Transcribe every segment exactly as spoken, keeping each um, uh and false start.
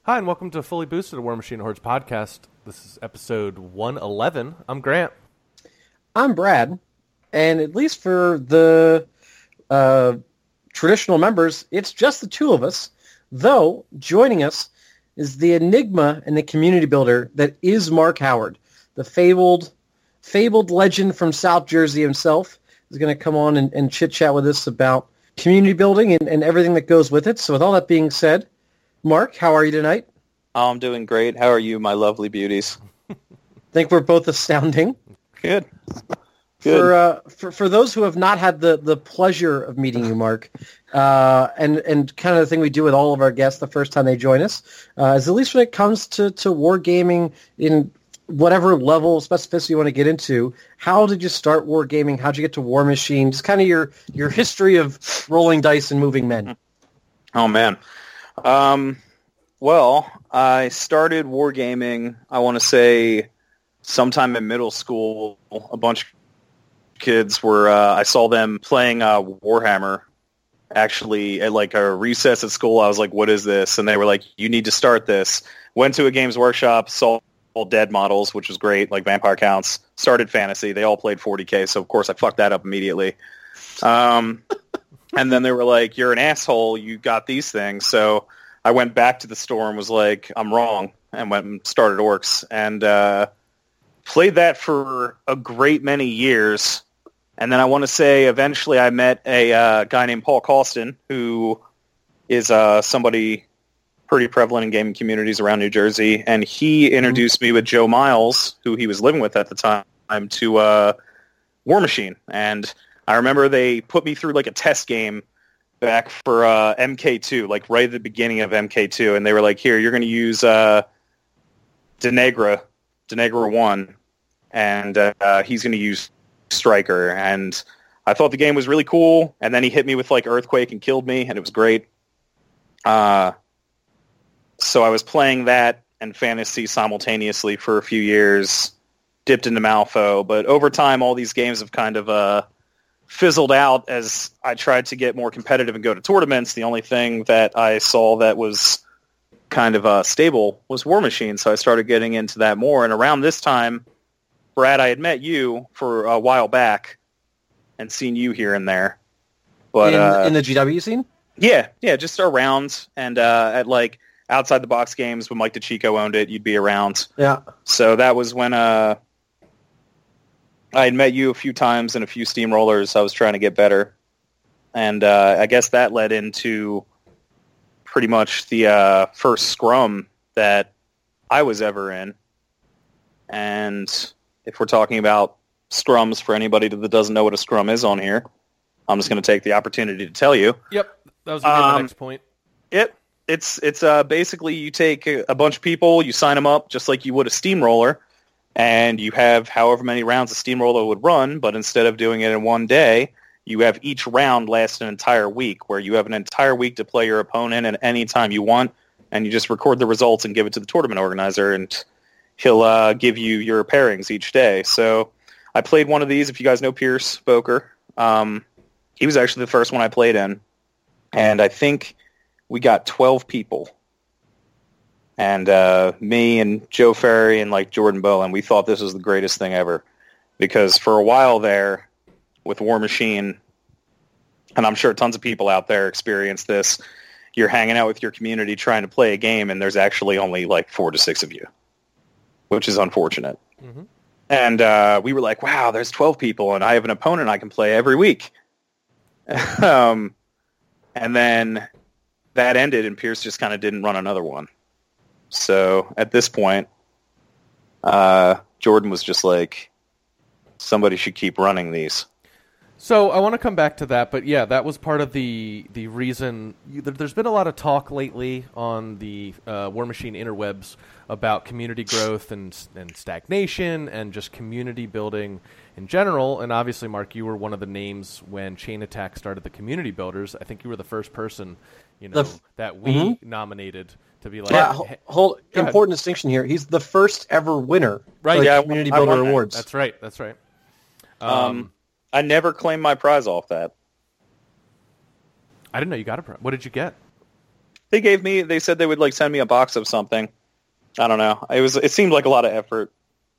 Hi, and welcome to Fully Boosted, a War Machine Hordes podcast. This is episode one eleven. I'm Grant. I'm Brad, and at least for the uh, traditional members, it's just the two of us, though joining us is the enigma and the community builder that is Mark Howard, the fabled fabled legend from South Jersey himself. Is going to come on and, and chit-chat with us about community building and, and everything that goes with it. So with all that being said, Mark, how are you tonight? Oh, I'm doing great. How are you, my lovely beauties? I think we're both astounding. Good. Good. For, uh, for for those who have not had the, the pleasure of meeting you, Mark, uh, and and kind of the thing we do with all of our guests the first time they join us, uh, is at least when it comes to, to wargaming in whatever level of specificity you want to get into, how did you start wargaming? How did you get to War Machine? Just kind of your, your history of rolling dice and moving men. Oh, man. Um, well, I started wargaming, I want to say, sometime in middle school. A bunch of kids were, uh, I saw them playing uh, Warhammer, actually, at like a recess at school. I was like, what is this? And they were like, you need to start this. Went to a Games Workshop, saw all dead models, which was great, like Vampire Counts. Started Fantasy. They all played forty K, so of course I fucked that up immediately. Um, and then they were like, you're an asshole, you got these things. So I went back to the store and was like, I'm wrong, and went and started Orcs. And uh, played that for a great many years. And then I want to say eventually I met a uh, guy named Paul Causton, who is uh, somebody pretty prevalent in gaming communities around New Jersey, and he introduced me with Joe Miles, who he was living with at the time, to uh, War Machine. And I remember they put me through like a test game back for uh, M K two, like right at the beginning of M K two, and they were like, here, you're going to use uh, Denegra, Denegra one, and uh, he's going to use Striker. And I thought the game was really cool, and then he hit me with like Earthquake and killed me, and it was great. Uh So I was playing that and Fantasy simultaneously for a few years, dipped into Malifaux, but over time all these games have kind of uh, fizzled out as I tried to get more competitive and go to tournaments. The only thing that I saw that was kind of uh, stable was War Machine, so I started getting into that more. And around this time, Brad, I had met you for a while back and seen you here and there. But in, uh, in the G W scene? Yeah, yeah, just around and uh, at like outside the box games when Mike DeChico owned it, you'd be around. Yeah. So that was when uh, I had met you a few times in a few steamrollers. I was trying to get better. And uh, I guess that led into pretty much the uh, first scrum that I was ever in. And if we're talking about scrums for anybody that doesn't know what a scrum is on here, I'm just going to take the opportunity to tell you. Yep, that was gonna be um, my next point. It It's it's uh, basically you take a, a bunch of people, you sign them up just like you would a steamroller, and you have however many rounds a steamroller would run, but instead of doing it in one day, you have each round last an entire week, where you have an entire week to play your opponent at any time you want, and you just record the results and give it to the tournament organizer, and he'll uh, give you your pairings each day. So I played one of these. If you guys know Pierce Boker, um, he was actually the first one I played in, and I think we got twelve people, and uh, me and Joe Ferry and like Jordan Bowen, we thought this was the greatest thing ever, because for a while there with War Machine, and I'm sure tons of people out there experience this, you're hanging out with your community trying to play a game, and there's actually only like four to six of you, which is unfortunate. Mm-hmm. And uh, we were like, wow, there's twelve people, and I have an opponent I can play every week. um, and then that ended, and Pierce just kind of didn't run another one. So at this point, uh, Jordan was just like, somebody should keep running these. So I want to come back to that, but yeah, that was part of the the reason. You, there's been a lot of talk lately on the uh, War Machine interwebs about community growth and and stagnation and just community building in general. And obviously, Mark, you were one of the names when Chain Attack started the community builders. I think you were the first person, you know, f- that we mm-hmm. nominated to be like. Yeah, hey, hold important distinction here. He's the first ever winner, right? For yeah, community I, builder I awards. That. That's right. That's right. Um. um I never claimed my prize off that. I didn't know you got a prize. What did you get? They gave me. They said they would like send me a box of something. I don't know. It was. It seemed like a lot of effort.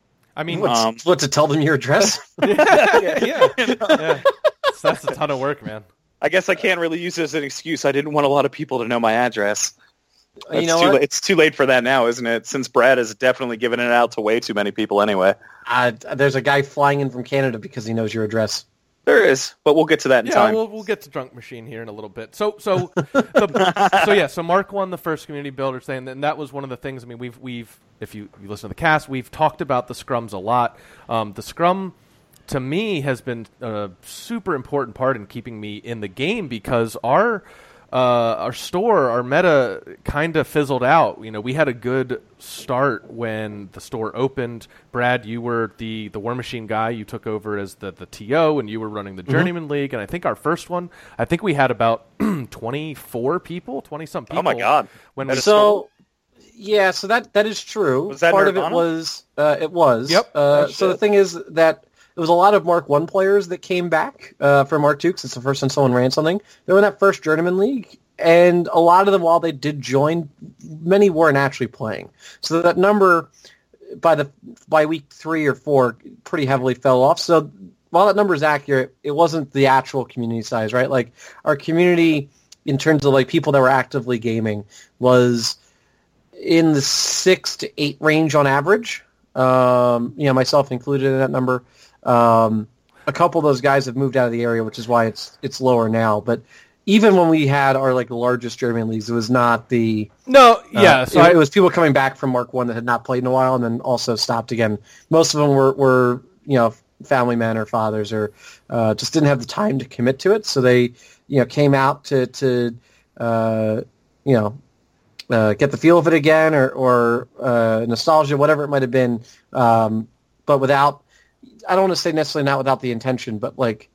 I mean, What's, um, what to tell them your address? yeah, yeah, yeah. yeah. So that's a ton of work, man. I guess I can't really use it as an excuse. I didn't want a lot of people to know my address. That's you know too what? la- it's too late for that now, isn't it? Since Brad has definitely given it out to way too many people anyway. Uh, there's a guy flying in from Canada because he knows your address. There is, but we'll get to that in Yeah, time. we'll we'll get to Drunk Machine here in a little bit. So so the, so yeah, so Mark won the first community builder thing, and that was one of the things. I mean, we've we've if you, you listen to the cast, we've talked about the scrums a lot. Um, the scrum, to me, has been a super important part in keeping me in the game because our uh, our store, our meta, kind of fizzled out. You know, we had a good start when the store opened. Brad, you were the, the War Machine guy. You took over as the, the T O, and you were running the Journeyman mm-hmm. League. And I think our first one, I think we had about twenty-four people, twenty-some people. Oh, my God. When That we is So, yeah, so that, that is true. Was that Part of it Nirvana? was, uh, it was. Yep. Uh, Oh, so the shit. thing is that there was a lot of Mark one players that came back uh, for Mark two because it's the first time someone ran something. They were in that first Journeyman League, and a lot of them, while they did join, many weren't actually playing. So that number, by the by week three or four, pretty heavily fell off. So while that number is accurate, it wasn't the actual community size, right? Like our community, in terms of like people that were actively gaming, was in the six to eight range on average. Um, you know, myself included in that number. Um, a couple of those guys have moved out of the area, which is why it's it's lower now. But even when we had our like largest Journeyman leagues, it was not the No, yeah. uh, so it, I, it was people coming back from Mark One that had not played in a while, and then also stopped again. Most of them were, were you know family men or fathers, or uh, just didn't have the time to commit to it, so they you know came out to to uh, you know uh, get the feel of it again, or or uh, nostalgia, whatever it might have been, um, but without. I don't want to say necessarily not without the intention, but like.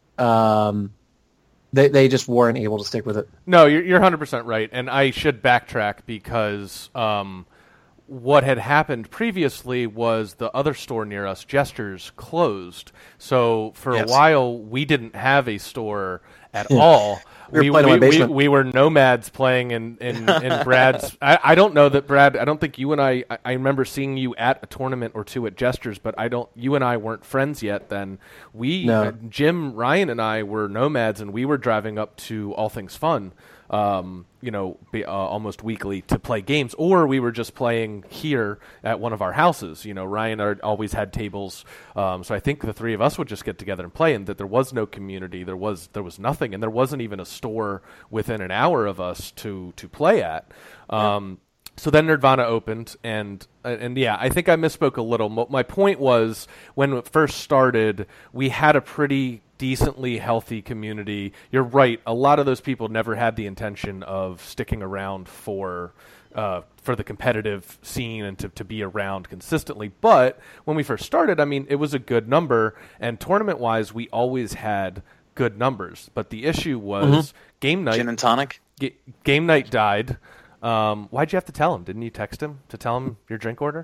Um, They they just weren't able to stick with it. No, you're you're one hundred percent right, and I should backtrack because um, what had happened previously was the other store near us, Gestures, closed. So for Yes. a while, we didn't have a store at all. We were playing in my we, basement. we were nomads playing in, in, in Brad's. I, I don't know that Brad. I don't think you and I. I, I remember seeing you at a tournament or two at Gestures, but I don't. You and I weren't friends yet. Then we, No. uh, Jim, Ryan, and I were nomads, and we were driving up to All Things Fun. Um, you know, be, uh, almost weekly to play games, or we were just playing here at one of our houses. You know, Ryan are, always had tables, um, so I think the three of us would just get together and play. And that there was no community, there was there was nothing, and there wasn't even a store within an hour of us to to play at. Um, So then Nirvana opened, and and yeah, I think I misspoke a little. Mo- My point was when it first started, we had a pretty decently healthy community. You're right; a lot of those people never had the intention of sticking around for uh, for the competitive scene and to, to be around consistently. But when we first started, I mean, it was a good number, and tournament-wise, we always had good numbers. But the issue was Mm-hmm. game night. Gin and tonic. Ga- game night died. Um, why'd you have to tell him? Didn't you text him to tell him your drink order?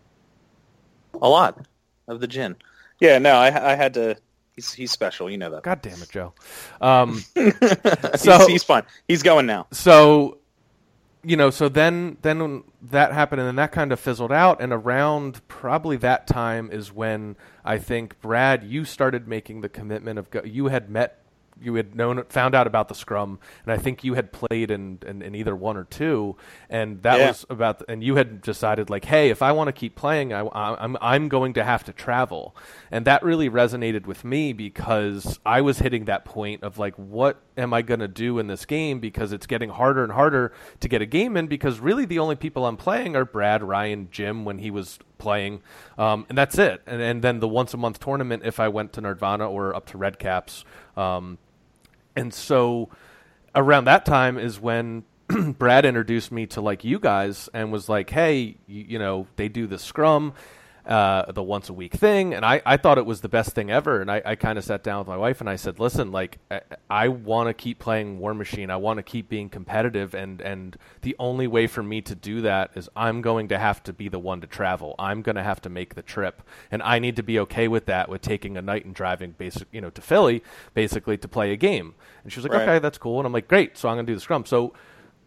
A lot of the gin. Yeah, no, I, I had to. He's he's special, you know that. God damn it, Joe. Um, he's, so he's fine. He's going now. so you know, so then then when that happened, and then that kind of fizzled out, and around probably that time is when I think Brad, you started making the commitment of go- you had met. You had known, found out about the scrum, and I think you had played in, in, in either one or two, and that Yeah. was about. The, and you had decided, like, hey, if I want to keep playing, I, I, I'm I'm going to have to travel, and that really resonated with me because I was hitting that point of like, what am I going to do in this game? Because it's getting harder and harder to get a game in. Because really, the only people I'm playing are Brad, Ryan, Jim when he was playing, um, and that's it. And, and then the once a month tournament if I went to Nirvana or up to Red Caps. Um, And so around that time is when Brad introduced me to like you guys and was like, hey, you, you know, they do the scrum, uh, the once a week thing. And I, I thought it was the best thing ever. And I, I kind of sat down with my wife and I said, listen, like, I, I want to keep playing War Machine. I want to keep being competitive. And, and the only way for me to do that is I'm going to have to be the one to travel. I'm going to have to make the trip. And I need to be okay with that, with taking a night and driving basic, you know, to Philly, basically to play a game. And she was like, Right. okay, that's cool. And I'm like, great. So I'm going to do the scrum. So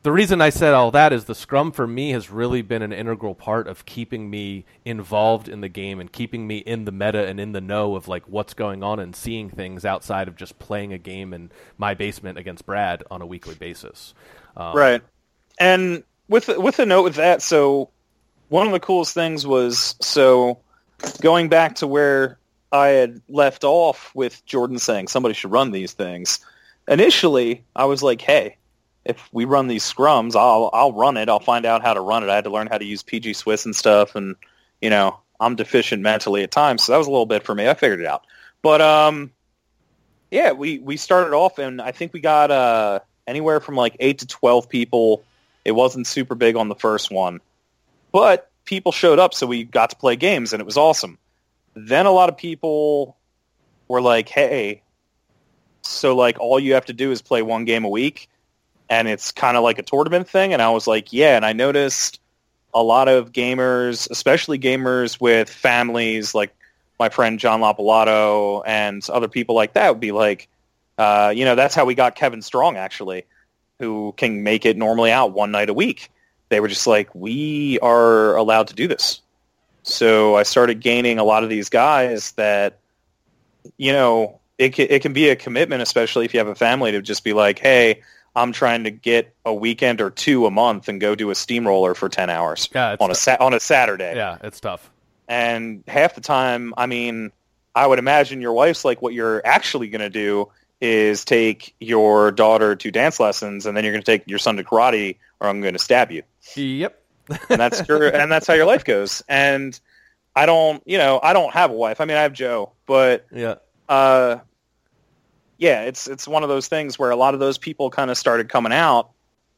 the reason I said all that is the Scrum for me has really been an integral part of keeping me involved in the game and keeping me in the meta and in the know of like what's going on and seeing things outside of just playing a game in my basement against Brad on a weekly basis. Um, right. And with with a note with that, so one of the coolest things was, so going back to where I had left off with Jordan saying somebody should run these things. Initially, I was like, hey, if we run these scrums, I'll I'll run it. I'll find out how to run it. I had to learn how to use P G Swiss and stuff, and you know I'm deficient mentally at times, so that was a little bit for me. I figured it out, but um, yeah, we, we started off, and I think we got uh anywhere from like eight to twelve people. It wasn't super big on the first one, but people showed up, so we got to play games, and it was awesome. Then a lot of people were like, hey, so like all you have to do is play one game a week. And it's kind of like a tournament thing. And I was like, yeah. And I noticed a lot of gamers, especially gamers with families, like my friend John Lapalato and other people like that would be like, uh, you know, that's how we got Kevin Strong, actually, who can make it normally out one night a week. They were just like, we are allowed to do this. So I started gaining a lot of these guys that, you know, it can, it can be a commitment, especially if you have a family, to just be like, hey, I'm trying to get a weekend or two a month and go do a steamroller for ten hours yeah, on a sa- on a Saturday. Yeah, it's tough. And half the time, I mean, I would imagine your wife's like, what you're actually going to do is take your daughter to dance lessons, and then you're going to take your son to karate, or I'm going to stab you. Yep. and that's your and that's how your life goes. And I don't, you know, I don't have a wife. I mean, I have Joe, but yeah. Uh, yeah, it's it's one of those things where a lot of those people kind of started coming out.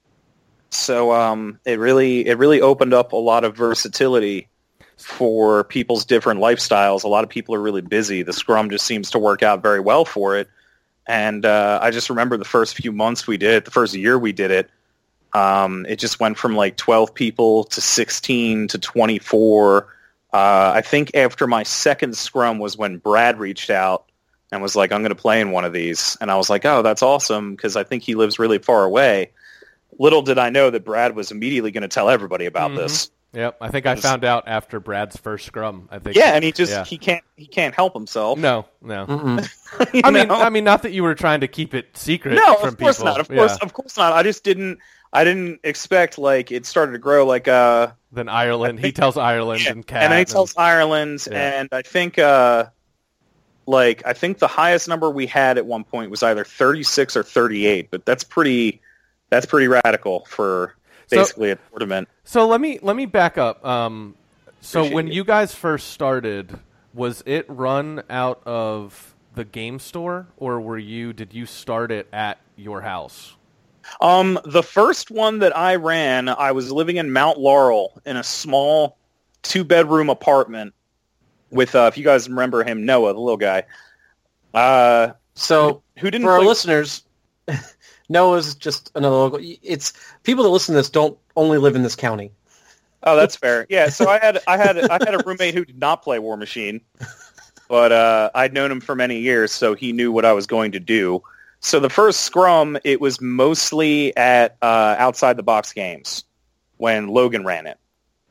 So um, it really it really opened up a lot of versatility for people's different lifestyles. A lot of people are really busy. The Scrum just seems to work out very well for it. And uh, I just remember the first few months we did it, the first year we did it, um, it just went from like twelve people to sixteen to twenty-four. Uh, I think after my second Scrum was when Brad reached out and was like, I'm going to play in one of these. And I was like, oh, that's awesome, because I think he lives really far away. Little did I know that Brad was immediately going to tell everybody about mm-hmm. this. Yep, I think I found out after Brad's first Scrum. I think. Yeah, and he just yeah. he can't he can't help himself. No, no. I mean, I mean, not that you were trying to keep it secret. No, from of course people. not. Of course, yeah. of course not. I just didn't. I didn't expect like it started to grow like uh. Then Ireland, think, he tells Ireland yeah, and Cat, and then he tells and, Ireland, yeah. and I think uh. Like, I think the highest number we had at one point was either thirty-six or thirty-eight, but that's pretty that's pretty radical for basically so, a tournament. So let me let me back up. Um, so Appreciate when it. you guys first started, was it run out of the game store, or were you did you start it at your house? Um, the first one that I ran, I was living in Mount Laurel in a small two-bedroom apartment. With, uh, if you guys remember him, Noah, the little guy. Uh, so, who didn't for our play- listeners, Noah's just another local. It's people that listen to this don't only live in this county. Oh, that's fair. Yeah, so I had I had I had a roommate who did not play War Machine, but uh, I'd known him for many years, so he knew what I was going to do. So the first Scrum, it was mostly at uh, outside the box games when Logan ran it.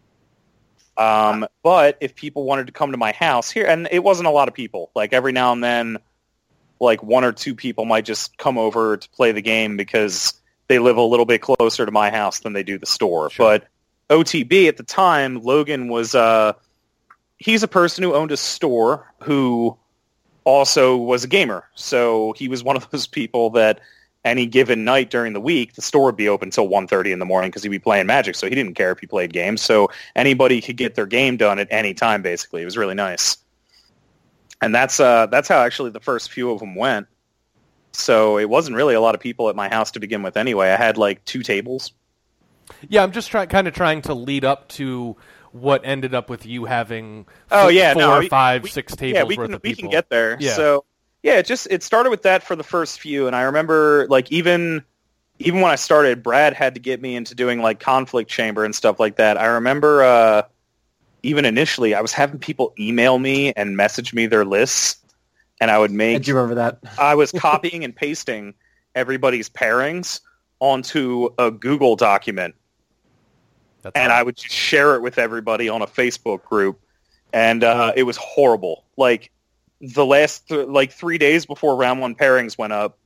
Um, but if people wanted to come to my house here, and it wasn't a lot of people, like every now and then, like one or two people might just come over to play the game because they live a little bit closer to my house than they do the store. Sure. But O T B at the time, Logan was, uh, he's a person who owned a store who also was a gamer. So he was one of those people that any given night during the week, the store would be open until one thirty in the morning because he'd be playing Magic, so he didn't care if he played games. So anybody could get their game done at any time, basically. It was really nice. And that's uh, that's how actually the first few of them went. So it wasn't really a lot of people at my house to begin with anyway. I had like two tables. Yeah, I'm just trying, kind of trying to lead up to what ended up with you having oh, f- yeah, four, no, we, five, we, six tables yeah, we worth can, of we people. can get there. Yeah. So yeah, it just it started with that for the first few, and I remember like even even when I started, Brad had to get me into doing like Conflict Chamber and stuff like that. I remember uh, even initially, I was having people email me and message me their lists, and I would make. I do remember that. I was copying and pasting everybody's pairings onto a Google document. That's and right. I would just share it with everybody on a Facebook group. And uh, it was horrible. Like, the last, th- like, three days before round one pairings went up,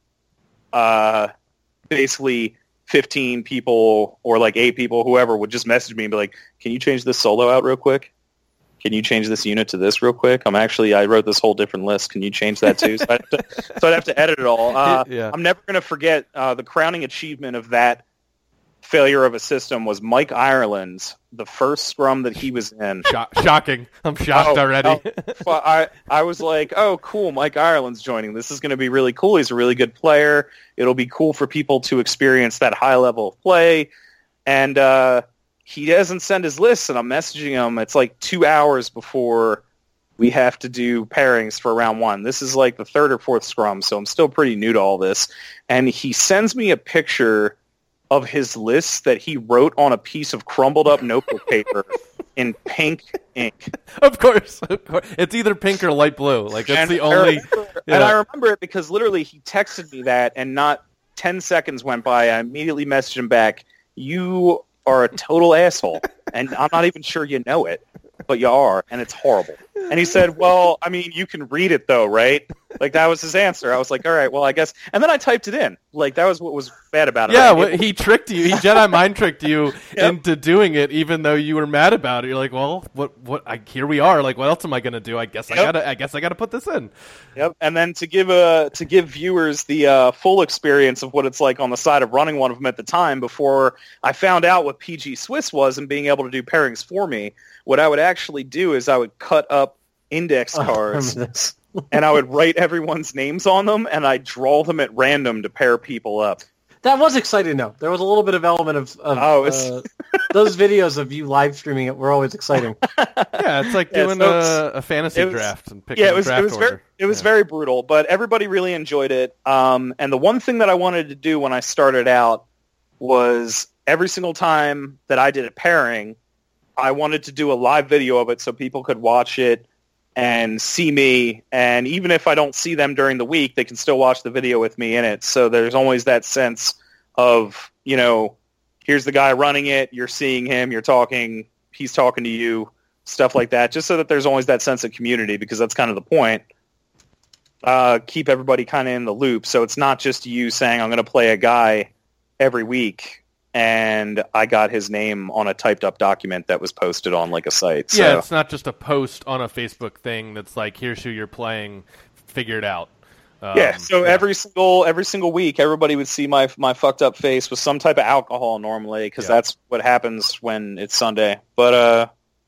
uh, basically fifteen people or, like, eight people, whoever, would just message me and be like, can you change this solo out real quick? Can you change this unit to this real quick? I'm actually, I wrote this whole different list. Can you change that too? So I'd have to, so I'd have to edit it all. Uh, Yeah. I'm never going to forget uh, the crowning achievement of that failure of a system was Mike Ireland's, the first scrum that he was in. Shock- shocking. I'm shocked Oh, already. oh, well, I, I was like, oh, cool, Mike Ireland's joining. This is going to be really cool. He's a really good player. It'll be cool for people to experience that high level of play. And uh, he doesn't send his list, and I'm messaging him. It's like two hours before we have to do pairings for round one. This is like the third or fourth scrum, so I'm still pretty new to all this. And he sends me a picture of his list that he wrote on a piece of crumbled up notebook paper in pink ink. Of course, of course. It's either pink or light blue. Like, that's And the I only... remember- yeah. And I remember it because literally he texted me that, and not ten seconds went by. I immediately messaged him back, you are a total asshole, and I'm not even sure you know it, but you are, and it's horrible. And he said, well, I mean, you can read it, though, right? Like, that was his answer. I was like, all right, well, I guess. And then I typed it in. Like, that was what was bad about it. Yeah, I well, he tricked you. He Jedi mind tricked you Yep. into doing it, even though you were mad about it. You're like, well, what? What? I, here we are. Like, what else am I gonna do? I guess I Yep. gotta. I guess I gotta put this in. Yep, and then to give a to give viewers the uh, full experience of what it's like on the side of running one of them at the time, before I found out what P G Swiss was and being able to do pairings for me, what I would actually do is I would cut up index Oh, I cards remember this. and I would write everyone's names on them, and I'd draw them at random to pair people up. That was exciting, though. There was a little bit of element of, of Oh, it's- uh, those videos of you live streaming it were always exciting. Yeah, it's like Yeah, doing so it's- a, a fantasy it was- draft and picking Yeah, it a was draft it was order. very it was Yeah. very brutal, but everybody really enjoyed it. Um, and the one thing that I wanted to do when I started out was every single time that I did a pairing, I wanted to do a live video of it so people could watch it and see me. And even if I don't see them during the week, they can still watch the video with me in it. So there's always that sense of, you know, here's the guy running it, you're seeing him, you're talking, he's talking to you, stuff like that, just so that there's always that sense of community, because that's kind of the point. Uh, keep everybody kind of in the loop, so it's not just you saying, I'm going to play a guy every week, and I got his name on a typed-up document that was posted on, like, a site. So. Yeah, it's not just a post on a Facebook thing that's like, here's who you're playing, figure it out. Um, Yeah, so yeah. every single every single week, everybody would see my my fucked up face with some type of alcohol normally, because Yeah. that's what happens when it's Sunday. But uh,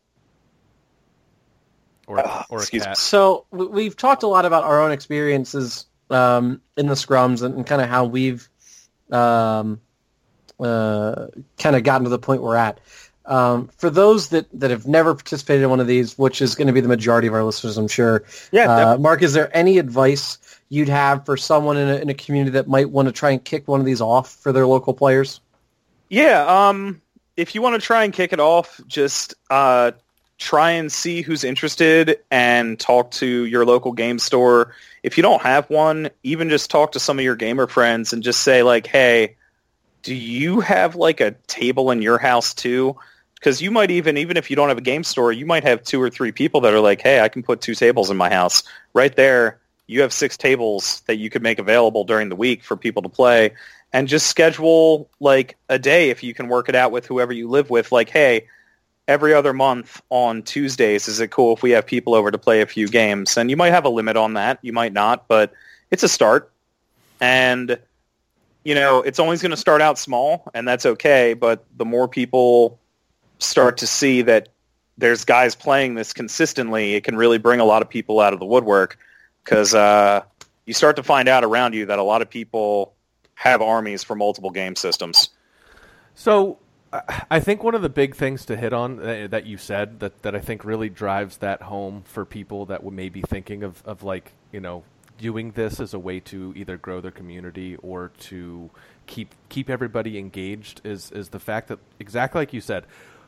or, uh, or a excuse me. cat. So w- we've talked a lot about our own experiences um, in the scrums and, and kind of how we've um, uh, kind of gotten to the point we're at. Um, for those that, that have never participated in one of these, which is going to be the majority of our listeners, I'm sure. Yeah, Uh, definitely. Mark, is there any advice you'd have for someone in a, in a community that might want to try and kick one of these off for their local players? Yeah, um, if you want to try and kick it off, just uh, try and see who's interested and talk to your local game store. If you don't have one, even just talk to some of your gamer friends and just say, like, hey, do you have, like, a table in your house, too? Because you might even, even if you don't have a game store, you might have two or three people that are like, hey, I can put two tables in my house. Right there, you have six tables that you could make available during the week for people to play. And just schedule, like, a day if you can work it out with whoever you live with. Like, hey, every other month on Tuesdays, is it cool if we have people over to play a few games? And you might have a limit on that. You might not, but it's a start. And, you know, it's always going to start out small, and that's okay. But the more people start to see that there's guys playing this consistently, it can really bring a lot of people out of the woodwork, because uh, you start to find out around you that a lot of people have armies for multiple game systems. So I- I think one of the big things to hit on uh, that you said that, that I think really drives that home for people that may be thinking of, of like, you know, doing this as a way to either grow their community or to keep keep everybody engaged is is the fact that, exactly like you said,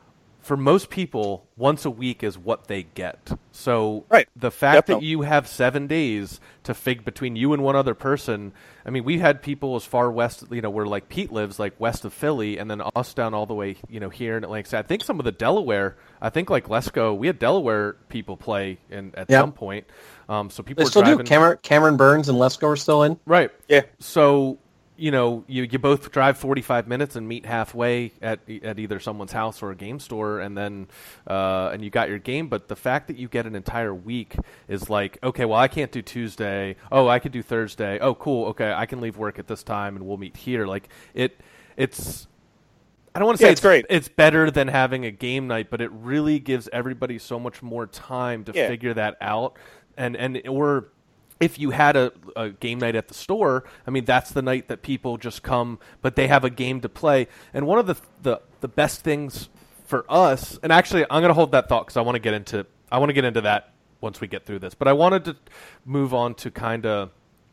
for most people, once a week is what they get. So right. the fact Definitely. that you have seven days to fig between you and one other person, I mean, we had people as far west, you know, where like Pete lives, like west of Philly, and then us down all the way, you know, here in Atlantic City. I think some of the Delaware, I think like Lesko, we had Delaware people play in at Yep. some point. Um, so people They were still driving. do. Cameron, Cameron Burns and Lesko are still in. Right. Yeah. So, you know, you, you both drive forty-five minutes and meet halfway at at either someone's house or a game store, and then uh, and you got your game. But the fact that you get an entire week is like, okay, well, I can't do Tuesday. Oh, I could do Thursday. Oh, cool. Okay, I can leave work at this time, and we'll meet here. Like it, it's. I don't want to say Yeah, it's great. It's better than having a game night, but it really gives everybody so much more time to Yeah. figure that out, and and or. If you had a, a game night at the store, I mean, that's the night that people just come, but they have a game to play. And one of the the, the best things for us, and actually, I'm going to hold that thought because I want to get into I want to get into that once we get through this. But I wanted to move on to kind of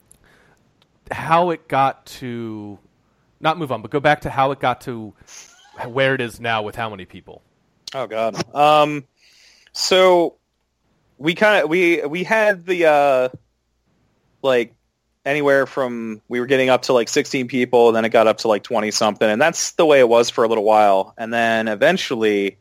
how it got to, not move on, but go back to how it got to where it is now with how many people. Oh God. Um. So we kind of we we had the. Uh, like anywhere from we were getting up to like sixteen people, and then it got up to like twenty something, and that's the way it was for a little while. And then eventually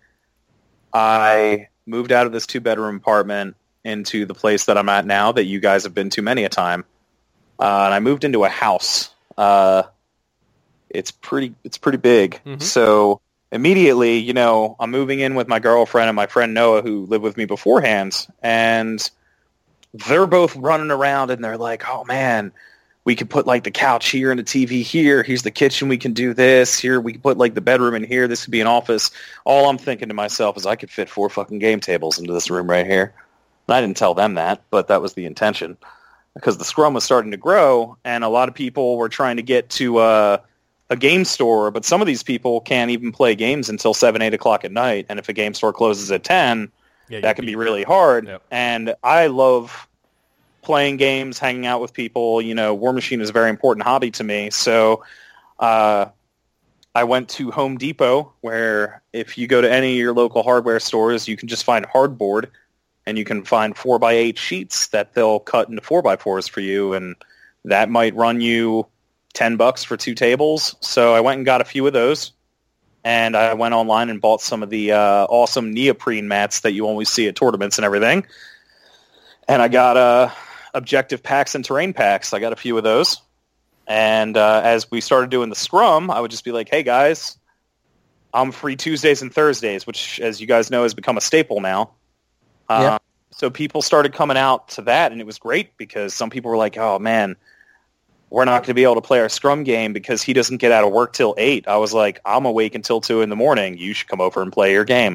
I moved out of this two bedroom apartment into the place that I'm at now that you guys have been to many a time. Uh, and I moved into a house. Uh, it's pretty it's pretty big. Mm-hmm. So immediately, you know, I'm moving in with my girlfriend and my friend Noah, who lived with me beforehand, and they're both running around and they're like, oh man, we could put like the couch here and the T V here. Here's the kitchen. We can do this here. We can put like the bedroom in here. This could be an office. All I'm thinking to myself is I could fit four fucking game tables into this room right here. And I didn't tell them that, but that was the intention because the scrum was starting to grow and a lot of people were trying to get to uh, a game store, but some of these people can't even play games until seven, eight o'clock at night. And if a game store closes at ten, Yeah, that can be really hard. Yep. And I love playing games, hanging out with people. You know, War Machine is a very important hobby to me. So uh, I went to Home Depot, where if you go to any of your local hardware stores, you can just find hardboard, and you can find four by eight sheets that they'll cut into four by fours for you, and that might run you ten bucks for two tables. So I went and got a few of those. And I went online and bought some of the uh, awesome neoprene mats that you always see at tournaments and everything. And I got uh, objective packs and terrain packs. I got a few of those. And uh, as we started doing the scrum, I would just be like, hey, guys, I'm free Tuesdays and Thursdays, which, as you guys know, has become a staple now. Uh, Yeah. So people started coming out to that, and it was great because some people were like, oh, man, we're not going to be able to play our scrum game because he doesn't get out of work till eight. I was like, I'm awake until two in the morning. You should come over and play your game.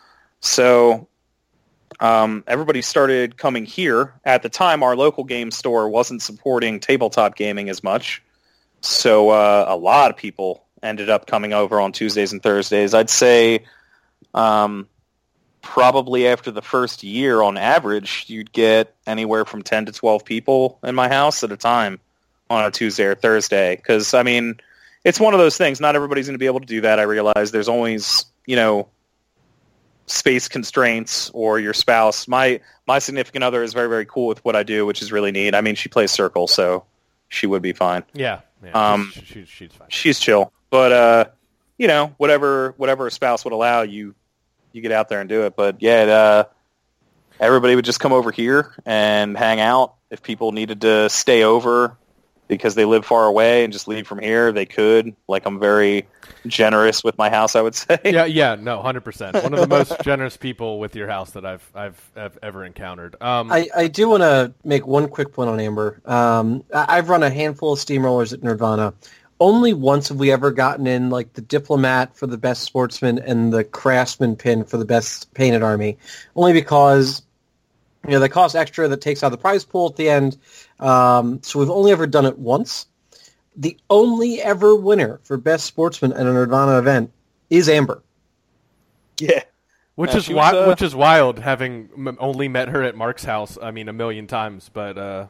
So um, everybody started coming here. At the time, our local game store wasn't supporting tabletop gaming as much. So uh, a lot of people ended up coming over on Tuesdays and Thursdays. I'd say um, probably after the first year, on average, you'd get anywhere from ten to twelve people in my house at a time on a Tuesday or Thursday. Because, I mean, it's one of those things. Not everybody's going to be able to do that. I realize there's always, you know, space constraints or your spouse. My my significant other is very, very cool with what I do, which is really neat. I mean, she plays Circle, so she would be fine. Yeah, yeah Um, she's, she's, she's fine. She's chill. But, uh, you know, whatever whatever a spouse would allow, you you get out there and do it. But, yeah, it, uh, everybody would just come over here and hang out. If people needed to stay over because they live far away and just leave from here, they could. Like, I'm very generous with my house, I would say. Yeah, yeah, no, one hundred percent. One of the most generous people with your house that I've I've, I've ever encountered. Um, I, I do want to make one quick point on Amber. Um, I- I've run a handful of steamrollers at Nirvana. Only once have we ever gotten in like the Diplomat for the best sportsman and the Craftsman pin for the best painted army. Only because, you know, they cost extra. That takes out the prize pool at the end. Um, so we've only ever done it once. The only ever winner for best sportsman at a Nirvana event is Amber. Yeah. which Yeah, is she was, wi- uh, which is wild, having m- only met her at Mark's house. I mean, a million times, but uh,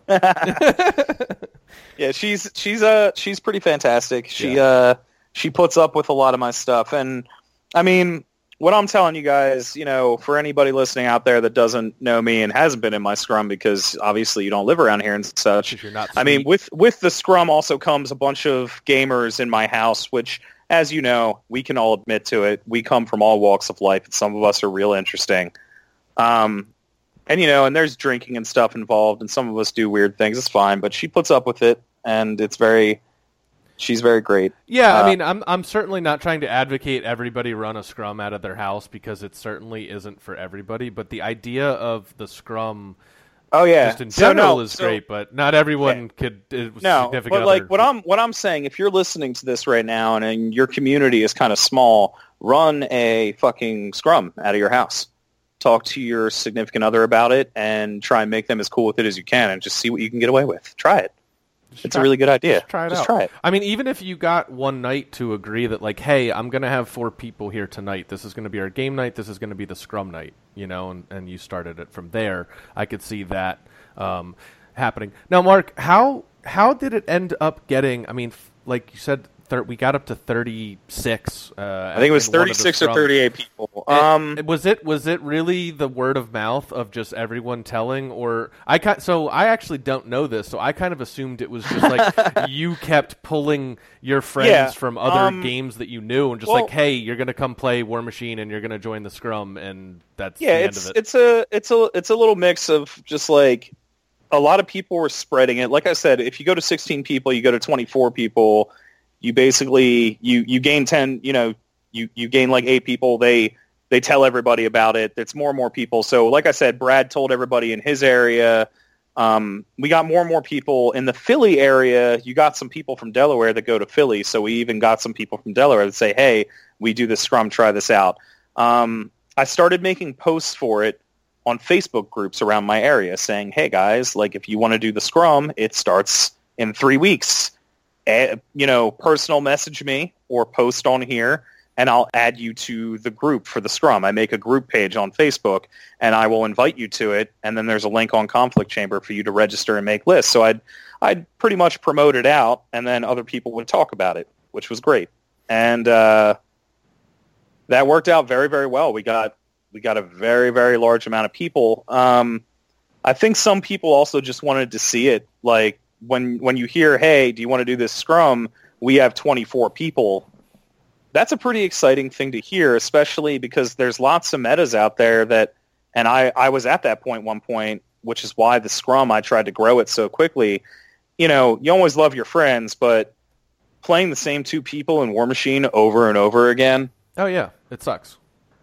Yeah, she's she's uh she's pretty fantastic. She Yeah. uh she puts up with a lot of my stuff, and I mean, what I'm telling you guys, you know, for anybody listening out there that doesn't know me and hasn't been in my scrum, because obviously you don't live around here and such. You're not I mean, with with the scrum also comes a bunch of gamers in my house, which, as you know, we can all admit to it. We come from all walks of life, and some of us are real interesting. Um, and, you know, and there's drinking and stuff involved, and some of us do weird things. It's fine, but she puts up with it, and it's very... She's very great. Yeah, uh, I mean, I'm I'm certainly not trying to advocate everybody run a scrum out of their house, because it certainly isn't for everybody. But the idea of the scrum, oh yeah, just in so general no, is so, great. But not everyone yeah. could. It was no, significant but like other. what I'm what I'm saying, if you're listening to this right now and, and your community is kind of small, run a fucking scrum out of your house. Talk to your significant other about it and try and make them as cool with it as you can, and just see what you can get away with. Try it. Just it's try, a really good idea. Just try it just out. try it. I mean, even if you got one night to agree that, like, hey, I'm going to have four people here tonight. This is going to be our game night. This is going to be the scrum night, you know, and, and you started it from there. I could see that um, happening. Now, Mark, how how did it end up getting, I mean, f- like you said, thir- we got up to thirty-six. Uh, I think it was thirty-six or thirty-eight people. Um, and was it was it really the word of mouth of just everyone telling, or I ca- so I actually don't know this, so I kind of assumed it was just like you kept pulling your friends Yeah, from other um, games that you knew, and just well, like, hey, you're gonna come play War Machine and you're gonna join the scrum, and that's yeah, the end it's of it. it's a it's a it's a little mix of just like a lot of people were spreading it. Like I said, if you go to sixteen people, you go to twenty-four people, you basically you you gain ten. You know, you you gain like eight people. They They tell everybody about it. It's more and more people. So like I said, Brad told everybody in his area. Um, we got more and more people in the Philly area. You got some people from Delaware that go to Philly. So we even got some people from Delaware that say, hey, we do this scrum, try this out. Um, I started making posts for it on Facebook groups around my area saying, hey, guys, like if you want to do the scrum, it starts in three weeks. Uh, you know, personal message me or post on here, and I'll add you to the group for the scrum. I make a group page on Facebook, and I will invite you to it, and then there's a link on Conflict Chamber for you to register and make lists. So I'd I'd pretty much promote it out, and then other people would talk about it, which was great. And uh, that worked out very, very well. We got we got a very, very large amount of people. Um, I think some people also just wanted to see it. Like when when you hear, hey, do you want to do this scrum? We have twenty-four people. That's a pretty exciting thing to hear, especially because there's lots of metas out there that, and I, I was at that point one point, which is why the scrum, I tried to grow it so quickly. You know, you always love your friends, but playing the same two people in War Machine over and over again. Oh yeah, it sucks.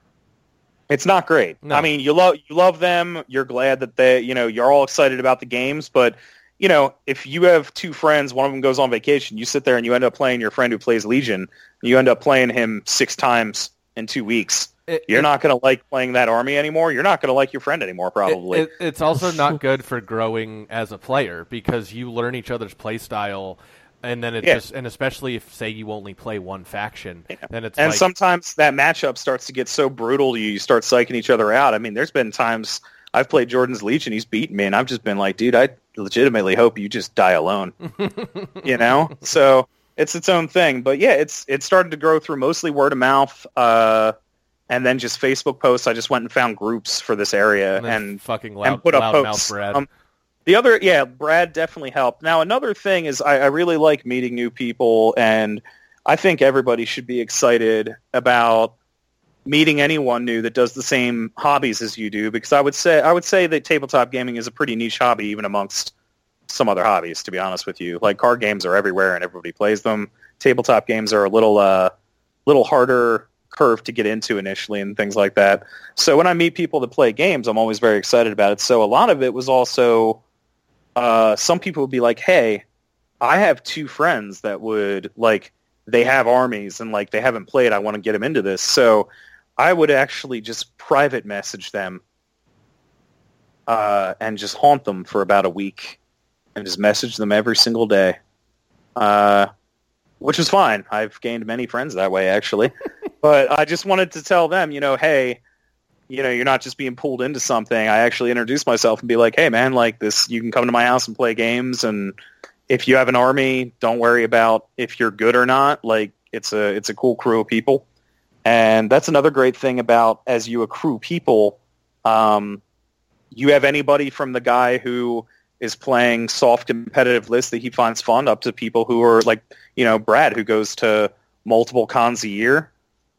It's not great. No. I mean, you love you love them. You're glad that they, you know, you're all excited about the games, but you know, if you have two friends, one of them goes on vacation, you sit there and you end up playing your friend who plays Legion. You end up playing him six times in two weeks. It, You're it, not going to like playing that army anymore. You're not going to like your friend anymore, probably. It, it, it's also not good for growing as a player because you learn each other's play style, and then it Yeah. just, and especially if, say, you only play one faction, Yeah. then it's and like, sometimes that matchup starts to get so brutal to you, you start psyching each other out. I mean, there's been times I've played Jordan's Legion, he's beaten me, and I've just been like, dude, I legitimately hope you just die alone. You know? So it's its own thing. But yeah, it's it started to grow through mostly word of mouth, uh, and then just Facebook posts. I just went and found groups for this area and, and, fucking loud, and put up loud posts. mouth Brad. Um, the other, yeah, Brad definitely helped. Now, another thing is I, I really like meeting new people, and I think everybody should be excited about meeting anyone new that does the same hobbies as you do, because I would say I would say that tabletop gaming is a pretty niche hobby, even amongst some other hobbies, to be honest with you. Like, card games are everywhere and everybody plays them. Tabletop games are a little uh, little harder curve to get into initially and things like that. So when I meet people that play games, I'm always very excited about it. So a lot of it was also uh, some people would be like, hey, I have two friends that would, like, they have armies and, like, they haven't played. I want to get them into this. So I would actually just private message them uh, and just haunt them for about a week and just message them every single day, uh, which was fine. I've gained many friends that way, actually. But I just wanted to tell them, you know, hey, you know, you're not just being pulled into something. I actually introduce myself and be like, hey, man, like this, you can come to my house and play games. And if you have an army, don't worry about if you're good or not. Like, it's a it's a cool crew of people. And that's another great thing about as you accrue people, um, you have anybody from the guy who is playing soft competitive lists that he finds fun up to people who are like, you know, Brad, who goes to multiple cons a year.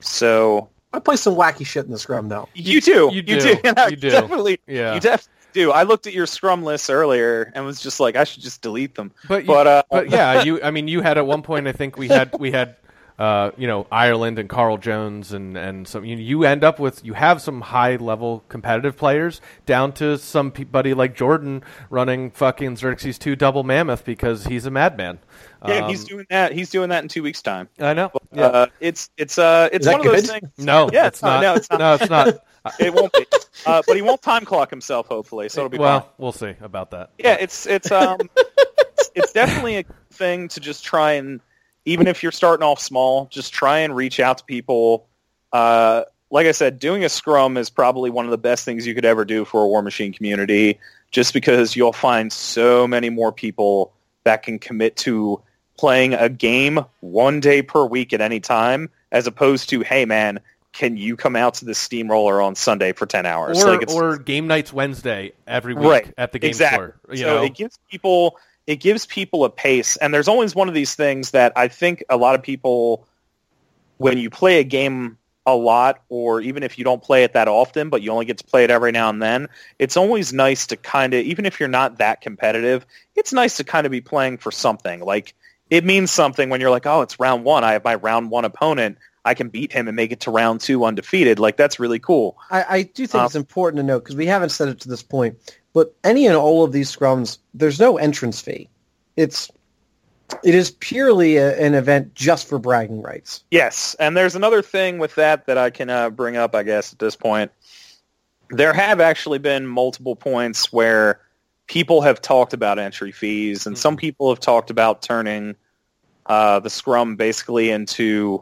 So I play some wacky shit in the scrum, though. You do. You do. You do. You do. Definitely. Yeah. You definitely do. I looked at your scrum lists earlier and was just like, I should just delete them. But, you, but, uh, but yeah, you. I mean, you had at one point. I think we had we had. Uh, you know, Ireland and Carl Jones and, and some, you, you end up with, you have some high level competitive players down to somebody like Jordan running fucking Xerxes two double mammoth because he's a madman. Yeah, um, he's doing that. He's doing that in two weeks' time. I know. But, Yeah. uh, it's, it's, uh, it's Is one that of those good? things. No, Yeah, it's not. No, it's not. No, it's not. It won't be. Uh, but he won't time clock himself, hopefully, so it'll be well, fine. we'll see about that. Yeah, it's, it's, um, it's, it's definitely a thing to just try and, even if you're starting off small, just try and reach out to people. Uh, like I said, doing a scrum is probably one of the best things you could ever do for a War Machine community, just because you'll find so many more people that can commit to playing a game one day per week at any time, as opposed to, hey, man, can you come out to the Steamroller on Sunday for ten hours? Or, like it's, or game nights Wednesday every week right, at the game exactly. store. You so know? it gives people... It gives people a pace, and there's always one of these things that I think a lot of people, when you play a game a lot, or even if you don't play it that often, but you only get to play it every now and then, it's always nice to kind of, even if you're not that competitive, it's nice to kind of be playing for something. Like, it means something when you're like, oh, it's round one, I have my round one opponent, I can beat him and make it to round two undefeated. Like, that's really cool. I, I do think Um, it's important to note, because we haven't said it to this point, but any and all of these scrums, there's no entrance fee. It's it is purely a, an event just for bragging rights. Yes, and there's another thing with that that I can uh, bring up, I guess, at this point. There have actually been multiple points where people have talked about entry fees, and some people have talked about turning uh, the scrum basically into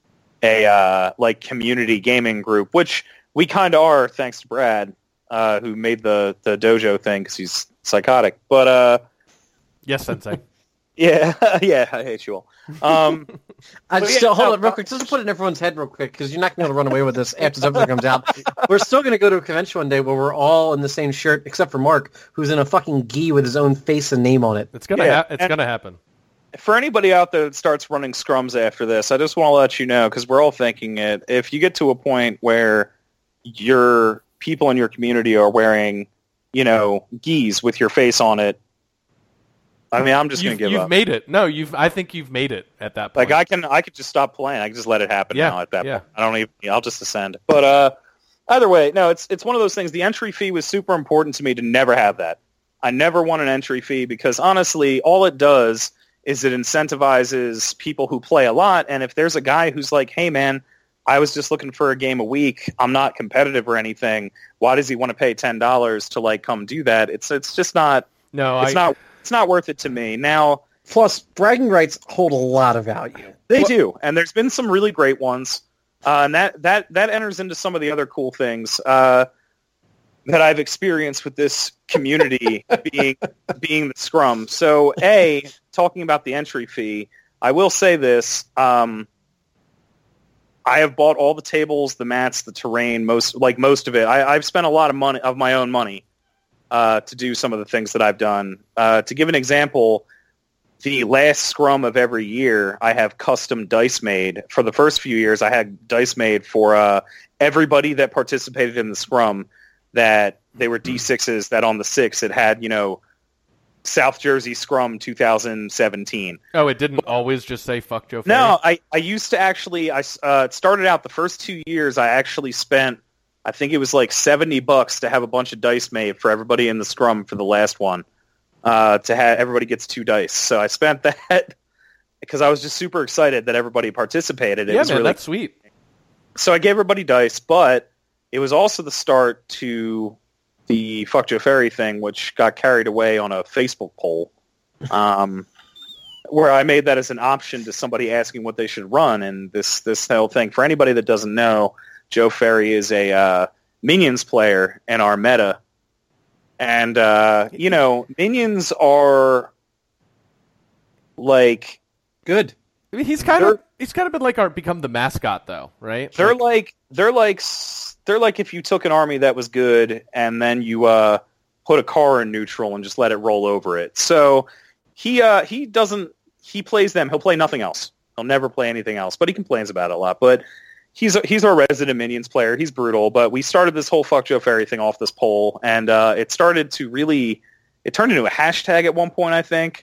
a uh, like community gaming group, which we kind of are, thanks to Brad, uh, who made the, the dojo thing because he's psychotic. But uh, Yes, Sensei. yeah, yeah, I hate you all. Um, I But just yeah, still hold no, it real quick, just to put it in everyone's head real quick, because you're not going to run away with this after this episode comes out. We're still going to go to a convention one day where we're all in the same shirt, except for Mark, who's in a fucking gi with his own face and name on it. It's gonna Yeah, ha- it's and- gonna happen. For anybody out there that starts running scrums after this, I just want to let you know, because we're all thinking it, if you get to a point where your people in your community are wearing, you know, gis with your face on it, I mean, I'm just going You've, to give you've up. made it. No, you've. I think you've made it at that point. Like, I can I could just stop playing. I can just let it happen Yeah, now at that yeah. point. I don't even, I'll just ascend. But uh, either way, no, it's it's one of those things. The entry fee was super important to me to never have that. I never want an entry fee because, honestly, all it does is it incentivizes people who play a lot. And if there's a guy who's like, hey, man, I was just looking for a game a week. I'm not competitive or anything. Why does he want to pay ten dollars to, like, come do that? It's it's just not no, it's I, not it's not worth it to me. Now, Plus, bragging rights hold a lot of value. they do, and there's been some really great ones, uh, and that, that, that enters into some of the other cool things uh, that I've experienced with this community being being the scrum. So, A, talking about the entry fee, I will say this. Um, I have bought all the tables, the mats, the terrain, most like most of it. I, I've spent a lot of money of my own money uh, to do some of the things that I've done. Uh, to give an example, the last scrum of every year, I have custom dice made. For the first few years, I had dice made for uh, everybody that participated in the scrum, that they were D sixes, that on the six it had, you know, South Jersey Scrum two thousand seventeen. oh, it didn't always just say "fuck Joe." No, I, I used to actually, I uh, started out the first two years, I actually spent, I think it was like seventy bucks to have a bunch of dice made for everybody in the scrum for the last one. Uh, to have everybody gets two dice. So I spent that because I was just super excited that everybody participated. It yeah, was man, really that's sweet. So I gave everybody dice, but it was also the start to the Fuck Joe Ferry thing, which got carried away on a Facebook poll, um, where I made that as an option to somebody asking what they should run. And this this whole thing, for anybody that doesn't know, Joe Ferry is a uh, Minions player in our meta. And, uh, you know, Minions are like... Good. I mean, he's kind they're, of he's kind of been like our become the mascot though, right? They're like, like they're like they're like if you took an army that was good and then you uh, put a car in neutral and just let it roll over it. So he uh, he doesn't he plays them. He'll play nothing else. He'll never play anything else. But he complains about it a lot. But he's he's our resident minions player. He's brutal. But we started this whole fuck Joe Ferry thing off this poll, and uh, it started to really it turned into a hashtag at one point, I think.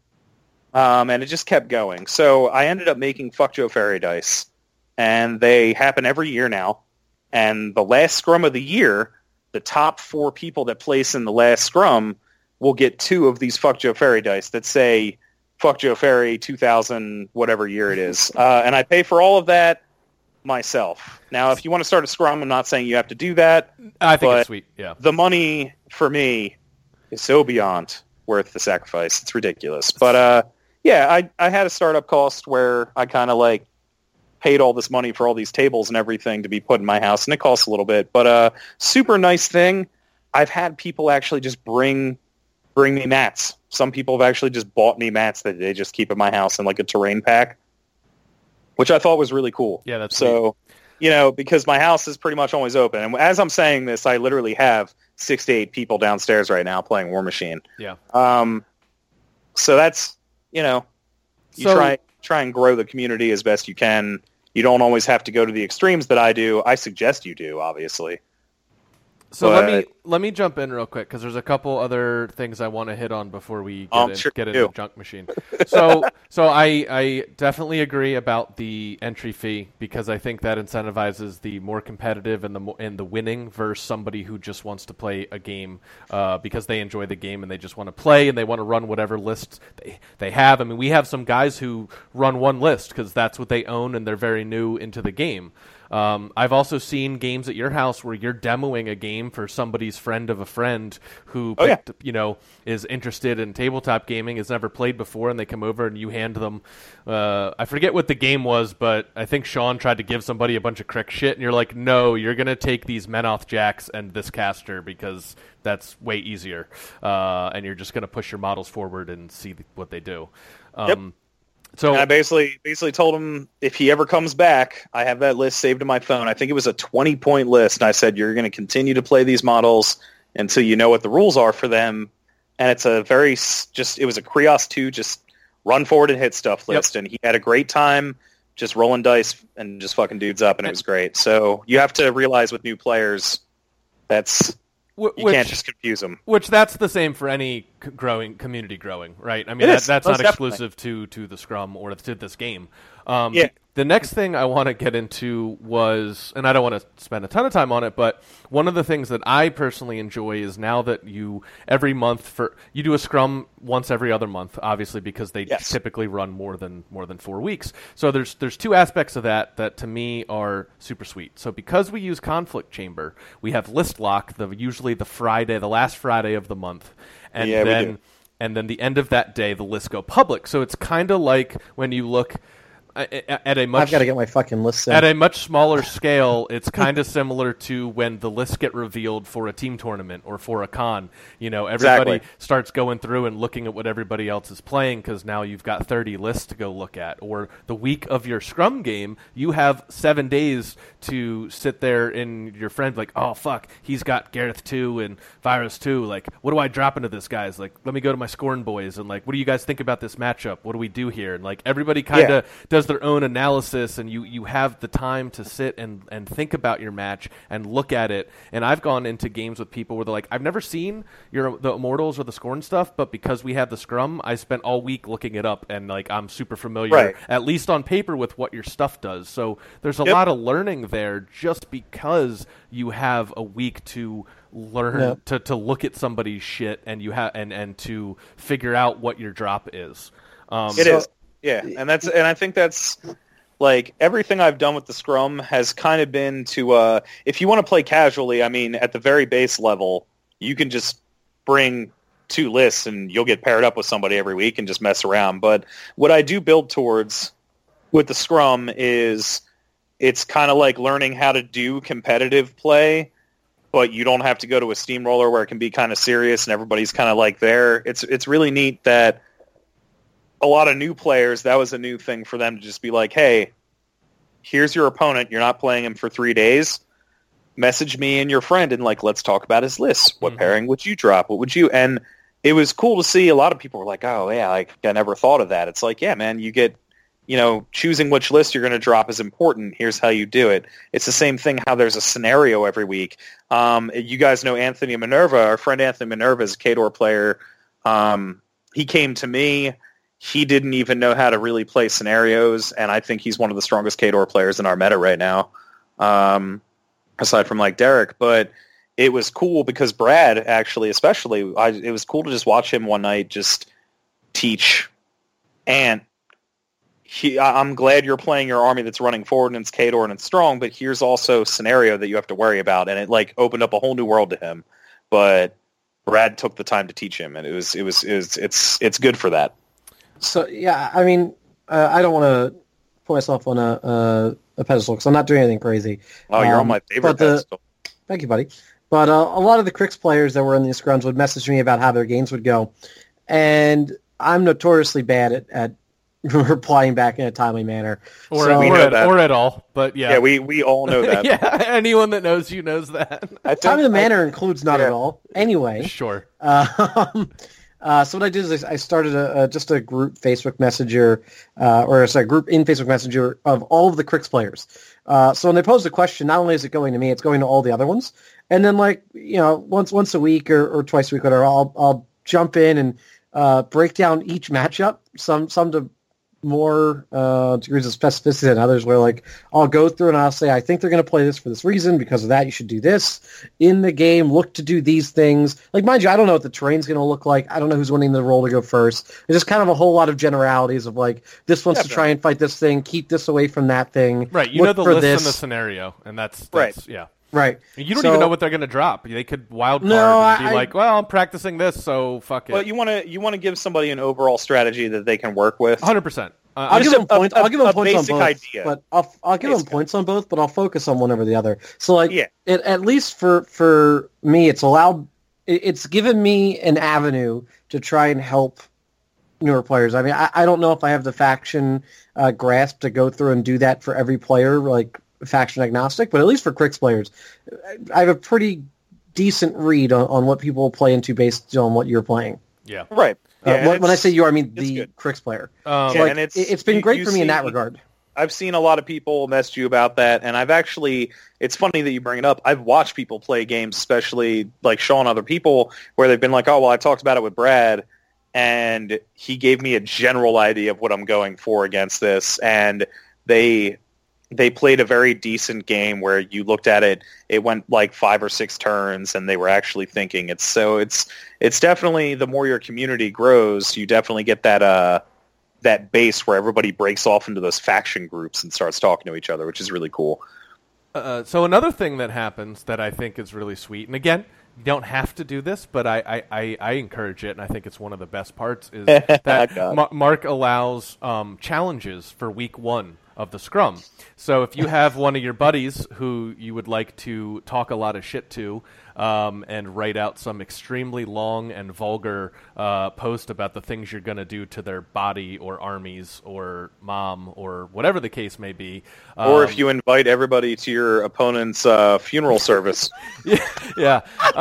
Um, and it just kept going. So I ended up making Fuck Joe Ferry dice, and they happen every year now. And the last scrum of the year, the top four people that place in the last scrum will get two of these Fuck Joe Ferry dice that say Fuck Joe Ferry two thousand, whatever year it is. Uh, and I pay for all of that myself. Now, if you want to start a scrum, I'm not saying you have to do that. I think it's sweet, yeah. The money, for me, is so beyond worth the sacrifice. It's ridiculous. But, uh, yeah, I, I had a startup cost where I kind of like paid all this money for all these tables and everything to be put in my house, and it costs a little bit. But uh, super nice thing, I've had people actually just bring bring me mats. Some people have actually just bought me mats that they just keep in my house in like a terrain pack, which I thought was really cool. Yeah, that's so. Sweet. You know, because my house is pretty much always open, and as I'm saying this, I literally have six to eight people downstairs right now playing War Machine. Yeah. Um. So that's. You know, you so, try try and grow the community as best you can. You don't always have to go to the extremes that I do. I suggest you do, obviously. So but, let me let me jump in real quick because there's a couple other things I want to hit on before we get, um, in, sure get do. into Junk Machine. So so I I definitely agree about the entry fee because I think that incentivizes the more competitive and the more, and the winning versus somebody who just wants to play a game uh, because they enjoy the game and they just want to play and they want to run whatever list they they have. I mean, we have some guys who run one list because that's what they own and they're very new into the game. Um, I've also seen games at your house where you're demoing a game for somebody's friend of a friend who, oh, picked, yeah. you know, is interested in tabletop gaming, has never played before, and they come over and you hand them. Uh, I forget what the game was, but I think Sean tried to give somebody a bunch of Crick shit, and you're like, no, you're gonna take these Menoth Jacks and this caster because that's way easier, uh, and you're just gonna push your models forward and see what they do. Um, yep. So and I basically basically told him if he ever comes back, I have that list saved to my phone. I think it was a twenty-point list, and I said, you're going to continue to play these models until you know what the rules are for them. And it's a very, just it was a Krios two, just run forward and hit stuff list. Yep. And he had a great time just rolling dice and just fucking dudes up, and it was great. So you have to realize with new players, that's... You which, can't just confuse them. Which that's the same for any c- growing community growing, right? I mean, that, that's not definitely. exclusive to, to the Scrum or to this game. Um, yeah. The next thing I want to get into was, and I don't want to spend a ton of time on it, but one of the things that I personally enjoy is now that you, every month, for you do a Scrum once every other month, obviously, because they yes. typically run more than more than four weeks. So there's there's two aspects of that that to me are super sweet. So because we use Conflict Chamber, we have List Lock, the usually the Friday, the last Friday of the month, and yeah, then we do. and then the end of that day, the lists go public. So it's kind of like when you look. At a much, I've got to get my fucking list at a much smaller scale. It's kind of similar to when the lists get revealed for a team tournament or for a con. You know, everybody exactly. starts going through and looking at what everybody else is playing because now you've got thirty lists to go look at. Or the week of your Scrum game, you have seven days to sit there and your friend like, oh fuck, he's got Gareth two and Virus two. Like, what do I drop into this guy's? Like, let me go to my Scorn boys and like, what do you guys think about this matchup? What do we do here? And like, everybody kind of yeah. does their own analysis, and you, you have the time to sit and, and think about your match and look at it. And I've gone into games with people where they're like, I've never seen your the Immortals or the Scorn stuff, but because we have the Scrum, I spent all week looking it up, and like I'm super familiar, right. at least on paper, with what your stuff does. So there's a yep. lot of learning there just because you have a week to learn yep. to, to look at somebody's shit and you have and, and to figure out what your drop is. Um, it so, is. Yeah, and that's and I think that's like everything I've done with the Scrum has kind of been to uh, if you want to play casually, I mean, at the very base level, you can just bring two lists and you'll get paired up with somebody every week and just mess around. But what I do build towards with the Scrum is it's kind of like learning how to do competitive play, but you don't have to go to a steamroller where it can be kind of serious and everybody's kind of like there. It's it's really neat that a lot of new players, that was a new thing for them to just be like, hey, here's your opponent. You're not playing him for three days. Message me and your friend and, like, let's talk about his list. What mm-hmm. pairing would you drop? What would you... And it was cool to see. A lot of people were like, oh, yeah, like, I never thought of that. It's like, yeah, man, you get... You know, choosing which list you're going to drop is important. Here's how you do it. It's the same thing how there's a scenario every week. Um, you guys know Anthony Minerva. Our friend Anthony Minerva is a Khador player. Um, he came to me. He didn't even know how to really play scenarios, and I think he's one of the strongest Khador players in our meta right now, um, aside from, like, Derek. But it was cool because Brad, actually, especially, I, it was cool to just watch him one night just teach Ant. He, I'm glad you're playing your army that's running forward and it's Khador and it's strong, but here's also a scenario that you have to worry about, and it, like, opened up a whole new world to him. But Brad took the time to teach him, and it was it was, it was it's it's good for that. So yeah, I mean, uh, I don't want to put myself on a a, a pedestal because I'm not doing anything crazy. Oh, you're um, on my favorite the, pedestal. Thank you, buddy. But uh, a lot of the Crix players that were in these scrums would message me about how their games would go, and I'm notoriously bad at, at replying back in a timely manner. Or, so, or, at, or at all, but yeah. Yeah, we, we all know that. Yeah, anyone that knows you knows that. I think, timely manner I, includes not yeah. at all. Anyway. Sure. Um, uh, so what I did is I started a, a, just a group Facebook Messenger, uh, or sorry, a group in Facebook Messenger of all of the Crix players. Uh, so when they pose a question, not only is it going to me, it's going to all the other ones. And then, like, you know, once once a week or, or twice a week, whatever, I'll I'll jump in and uh, break down each matchup. Some some to more uh, degrees of specificity than others, where, like, I'll go through and I'll say, I think they're going to play this for this reason. Because of that, you should do this in the game. Look to do these things. Like, mind you, I don't know what the terrain's going to look like. I don't know who's winning the role to go first. It's just kind of a whole lot of generalities of, like, this wants yeah, to try and fight this thing, keep this away from that thing. Right, you know the list this. and the scenario, and that's, that's right. yeah. Right. You don't so, even know what they're going to drop. They could wild card no, and be I, like, well, I'm practicing this, so fuck it. Well, you want to you want to give somebody an overall strategy that they can work with. one hundred percent. Uh, I'll, give them points, a, I'll give them a points on both, idea. but I'll I'll give basic them points on both, but I'll focus on one over the other. So, like, yeah. it, at least for for me, it's allowed. It, it's given me an avenue to try and help newer players. I mean, I, I don't know if I have the faction uh, grasp to go through and do that for every player, like faction agnostic, but at least for Crix players, I have a pretty decent read on, on what people play into based on what you're playing. Yeah, right. Uh, yeah, when, when I say you, I mean the Crix player. Um, so, yeah, like, and it's, it, it's been you, great you for me see, in that regard. I've seen a lot of people message you about that, and I've actually, it's funny that you bring it up. I've watched people play games, especially like Sean, other people, where they've been like, oh, well, I talked about it with Brad, and he gave me a general idea of what I'm going for against this, and they they played a very decent game where you looked at it, it went like five or six turns, and they were actually thinking. It's so it's it's definitely, the more your community grows, you definitely get that uh that base where everybody breaks off into those faction groups and starts talking to each other, which is really cool. Uh, so another thing that happens that I think is really sweet, and again, you don't have to do this, but I, I, I, I encourage it, and I think it's one of the best parts, is that Ma- Mark allows um, challenges for week one of the scrum. So if you have one of your buddies who you would like to talk a lot of shit to, um, and write out some extremely long and vulgar uh, post about the things you're going to do to their body or armies or mom or whatever the case may be. Um, or if you invite everybody to your opponent's uh, funeral service. yeah. Yeah.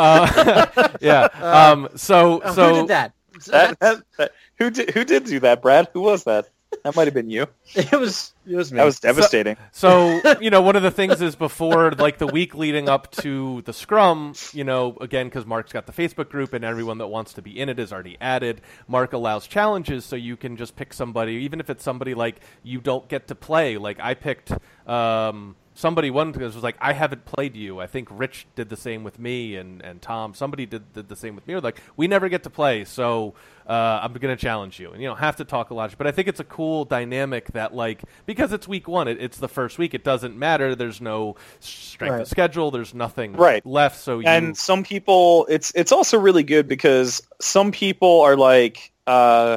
Uh, yeah. Um, so, uh, so who did that? that, that, that? Who did who did do that, Brad? Who was that? That might have been you. It was it was me. That was devastating. So, so, you know, one of the things is before, like, the week leading up to the scrum, you know, again, because Mark's got the Facebook group and everyone that wants to be in it is already added, Mark allows challenges so you can just pick somebody, even if it's somebody, like, you don't get to play. Like, I picked... Um, Somebody one was like, I haven't played you. I think Rich did the same with me, and, and Tom. Somebody did, did the same with me. Or like, we never get to play, so uh, I'm going to challenge you. And you don't have to talk a lot, but I think it's a cool dynamic that, like, because it's week one, it, it's the first week. It doesn't matter. There's no strength right. of schedule. There's nothing right. left. So you... and some people, it's it's also really good because some people are like, uh,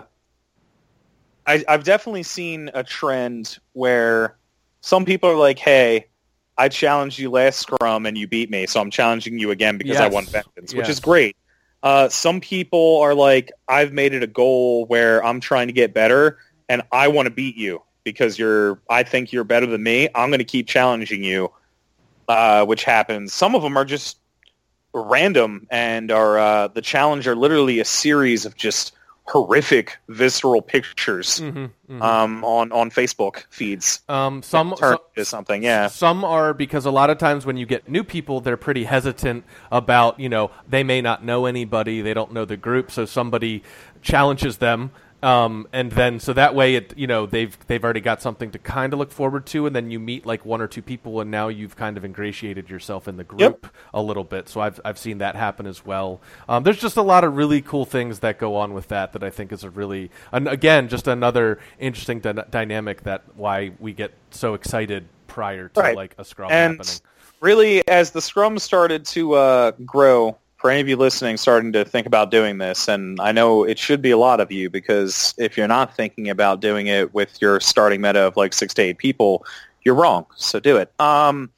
I, I've definitely seen a trend where some people are like, hey, I challenged you last scrum and you beat me, so I'm challenging you again because yes. I won vengeance, which yes. is great. Uh, some people are like, I've made it a goal where I'm trying to get better, and I want to beat you because you're. I think you're better than me. I'm going to keep challenging you, uh, which happens. Some of them are just random, and are uh, the challenge are literally a series of just horrific, visceral pictures mm-hmm, mm-hmm. Um, on on Facebook feeds. Um, some turn so, something, yeah. Some are because a lot of times when you get new people, they're pretty hesitant about, you know, they may not know anybody, they don't know the group, so somebody challenges them. Um, and then so that way, it you know they've they've already got something to kind of look forward to, and then you meet like one or two people, and now you've kind of ingratiated yourself in the group yep. a little bit. So I've I've seen that happen as well. Um, there's just a lot of really cool things that go on with that that I think is a really, and again, just another interesting dy- dynamic that why we get so excited prior to right. like a scrum and happening. Really, as the scrum started to uh, grow. For any of you listening starting to think about doing this, and I know it should be a lot of you, because if you're not thinking about doing it with your starting meta of like six to eight people, you're wrong. So do it. Um,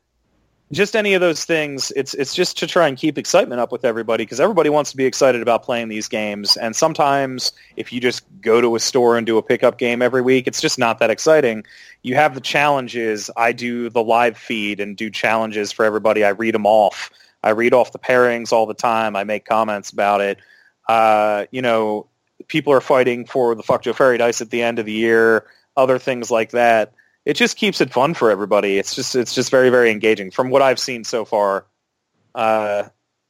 just any of those things, it's it's just to try and keep excitement up with everybody, because everybody wants to be excited about playing these games. And sometimes if you just go to a store and do a pickup game every week, it's just not that exciting. You have the challenges. I do the live feed and do challenges for everybody. I read them off. I read off the pairings all the time. I make comments about it. Uh, you know, people are fighting for the Fuck Joe Fairy Dice at the end of the year, other things like that. It just keeps it fun for everybody. It's just it's just very, very engaging from what I've seen so far. Uh,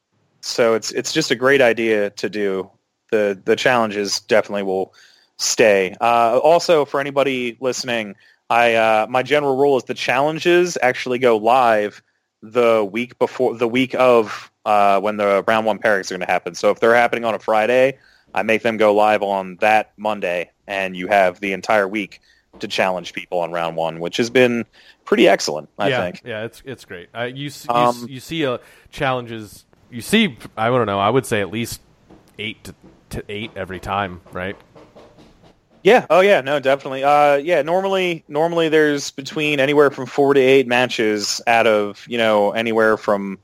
so it's it's just a great idea to do. The the challenges definitely will stay. Uh, also, for anybody listening, I uh, my general rule is the challenges actually go live the week before, the week of uh, when the round one pairings are going to happen. So if they're happening on a Friday, I make them go live on that Monday, and you have the entire week to challenge people on round one, which has been pretty excellent, I yeah, think. Yeah, it's it's great. Uh, you you, Um, you see uh, challenges. You see, I don't know. I would say at least eight to, to eight every time, right? Yeah. Oh, yeah. No, definitely. Uh, yeah. Normally, normally there's between anywhere from four to eight matches out of, you know, anywhere from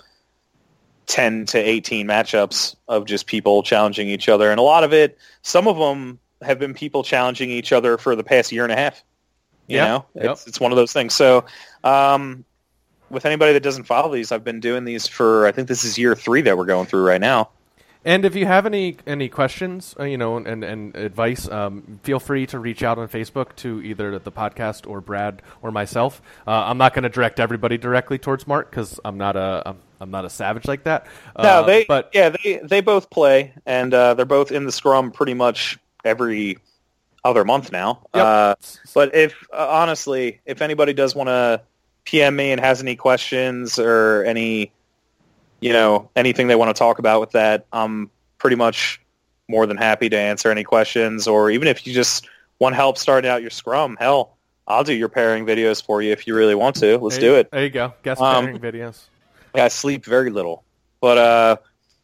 ten to eighteen matchups of just people challenging each other, and a lot of it, some of them have been people challenging each other for the past year and a half. You yep. know, Yep. it's it's one of those things. So, um, with anybody that doesn't follow these, I've been doing these for, I think this is year three that we're going through right now. And if you have any any questions, uh, you know, and, and advice, um, feel free to reach out on Facebook to either the podcast or Brad or myself. Uh, I'm not going to direct everybody directly towards Mark because I'm not a I'm, I'm not a savage like that. Uh, no, they but yeah they they both play, and uh, they're both in the scrum pretty much every other month now. Yep. Uh, but if uh, honestly, if anybody does want to P M me and has any questions or any, you know, anything they want to talk about with that, I'm pretty much more than happy to answer any questions. Or even if you just want help starting out your scrum, hell, I'll do your pairing videos for you if you really want to. Let's there, do it. There you go. Guest Um, pairing videos. Yeah, I sleep very little, but uh,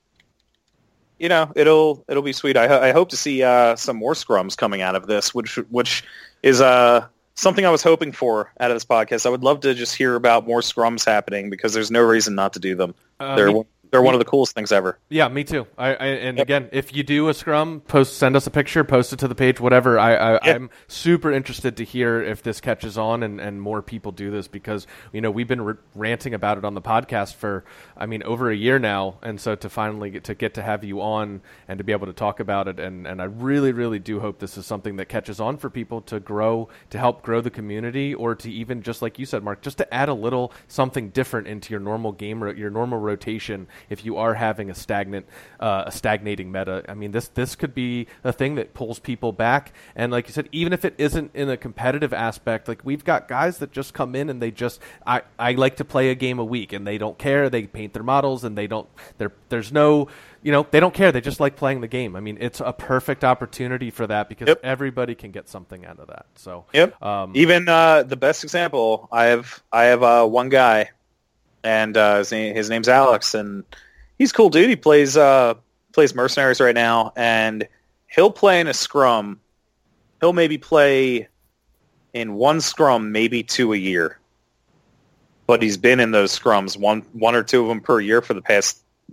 you know, it'll it'll be sweet. I, ho- I hope to see uh, some more scrums coming out of this, which which is uh something I was hoping for out of this podcast. I would love to just hear about more scrums happening because there's no reason not to do them. Uh, they're me- they're one of the coolest things ever. Yeah, me too. I, I and Yep. again, if you do a scrum, post send us a picture, post it to the page, whatever. I, I Yep. I'm super interested to hear if this catches on and, and more people do this because you know we've been r- ranting about it on the podcast for I mean over a year now, and so to finally get to get to have you on and to be able to talk about it, and, and I really really do hope this is something that catches on for people to grow, to help grow the community, or to even just like you said, Mark, just to add a little something different into your normal game, ro- your normal rotation. If you are having a stagnant, uh, a stagnating meta. I mean, this this could be a thing that pulls people back. And like you said, even if it isn't in a competitive aspect, like we've got guys that just come in and they just, I, I like to play a game a week, and they don't care. They paint their models, and they don't. There, there's no, you know, they don't care. They just like playing the game. I mean, it's a perfect opportunity for that because Yep. everybody can get something out of that. So, Yep. um, Even uh, the best example, I have I have uh, one guy, and uh, his, name, his name's Alex, and he's a cool dude. He plays uh, plays Mercenaries right now, and he'll play in a scrum. He'll maybe play in one scrum, maybe two a year. But he's been in those scrums, one one or two of them per year for the past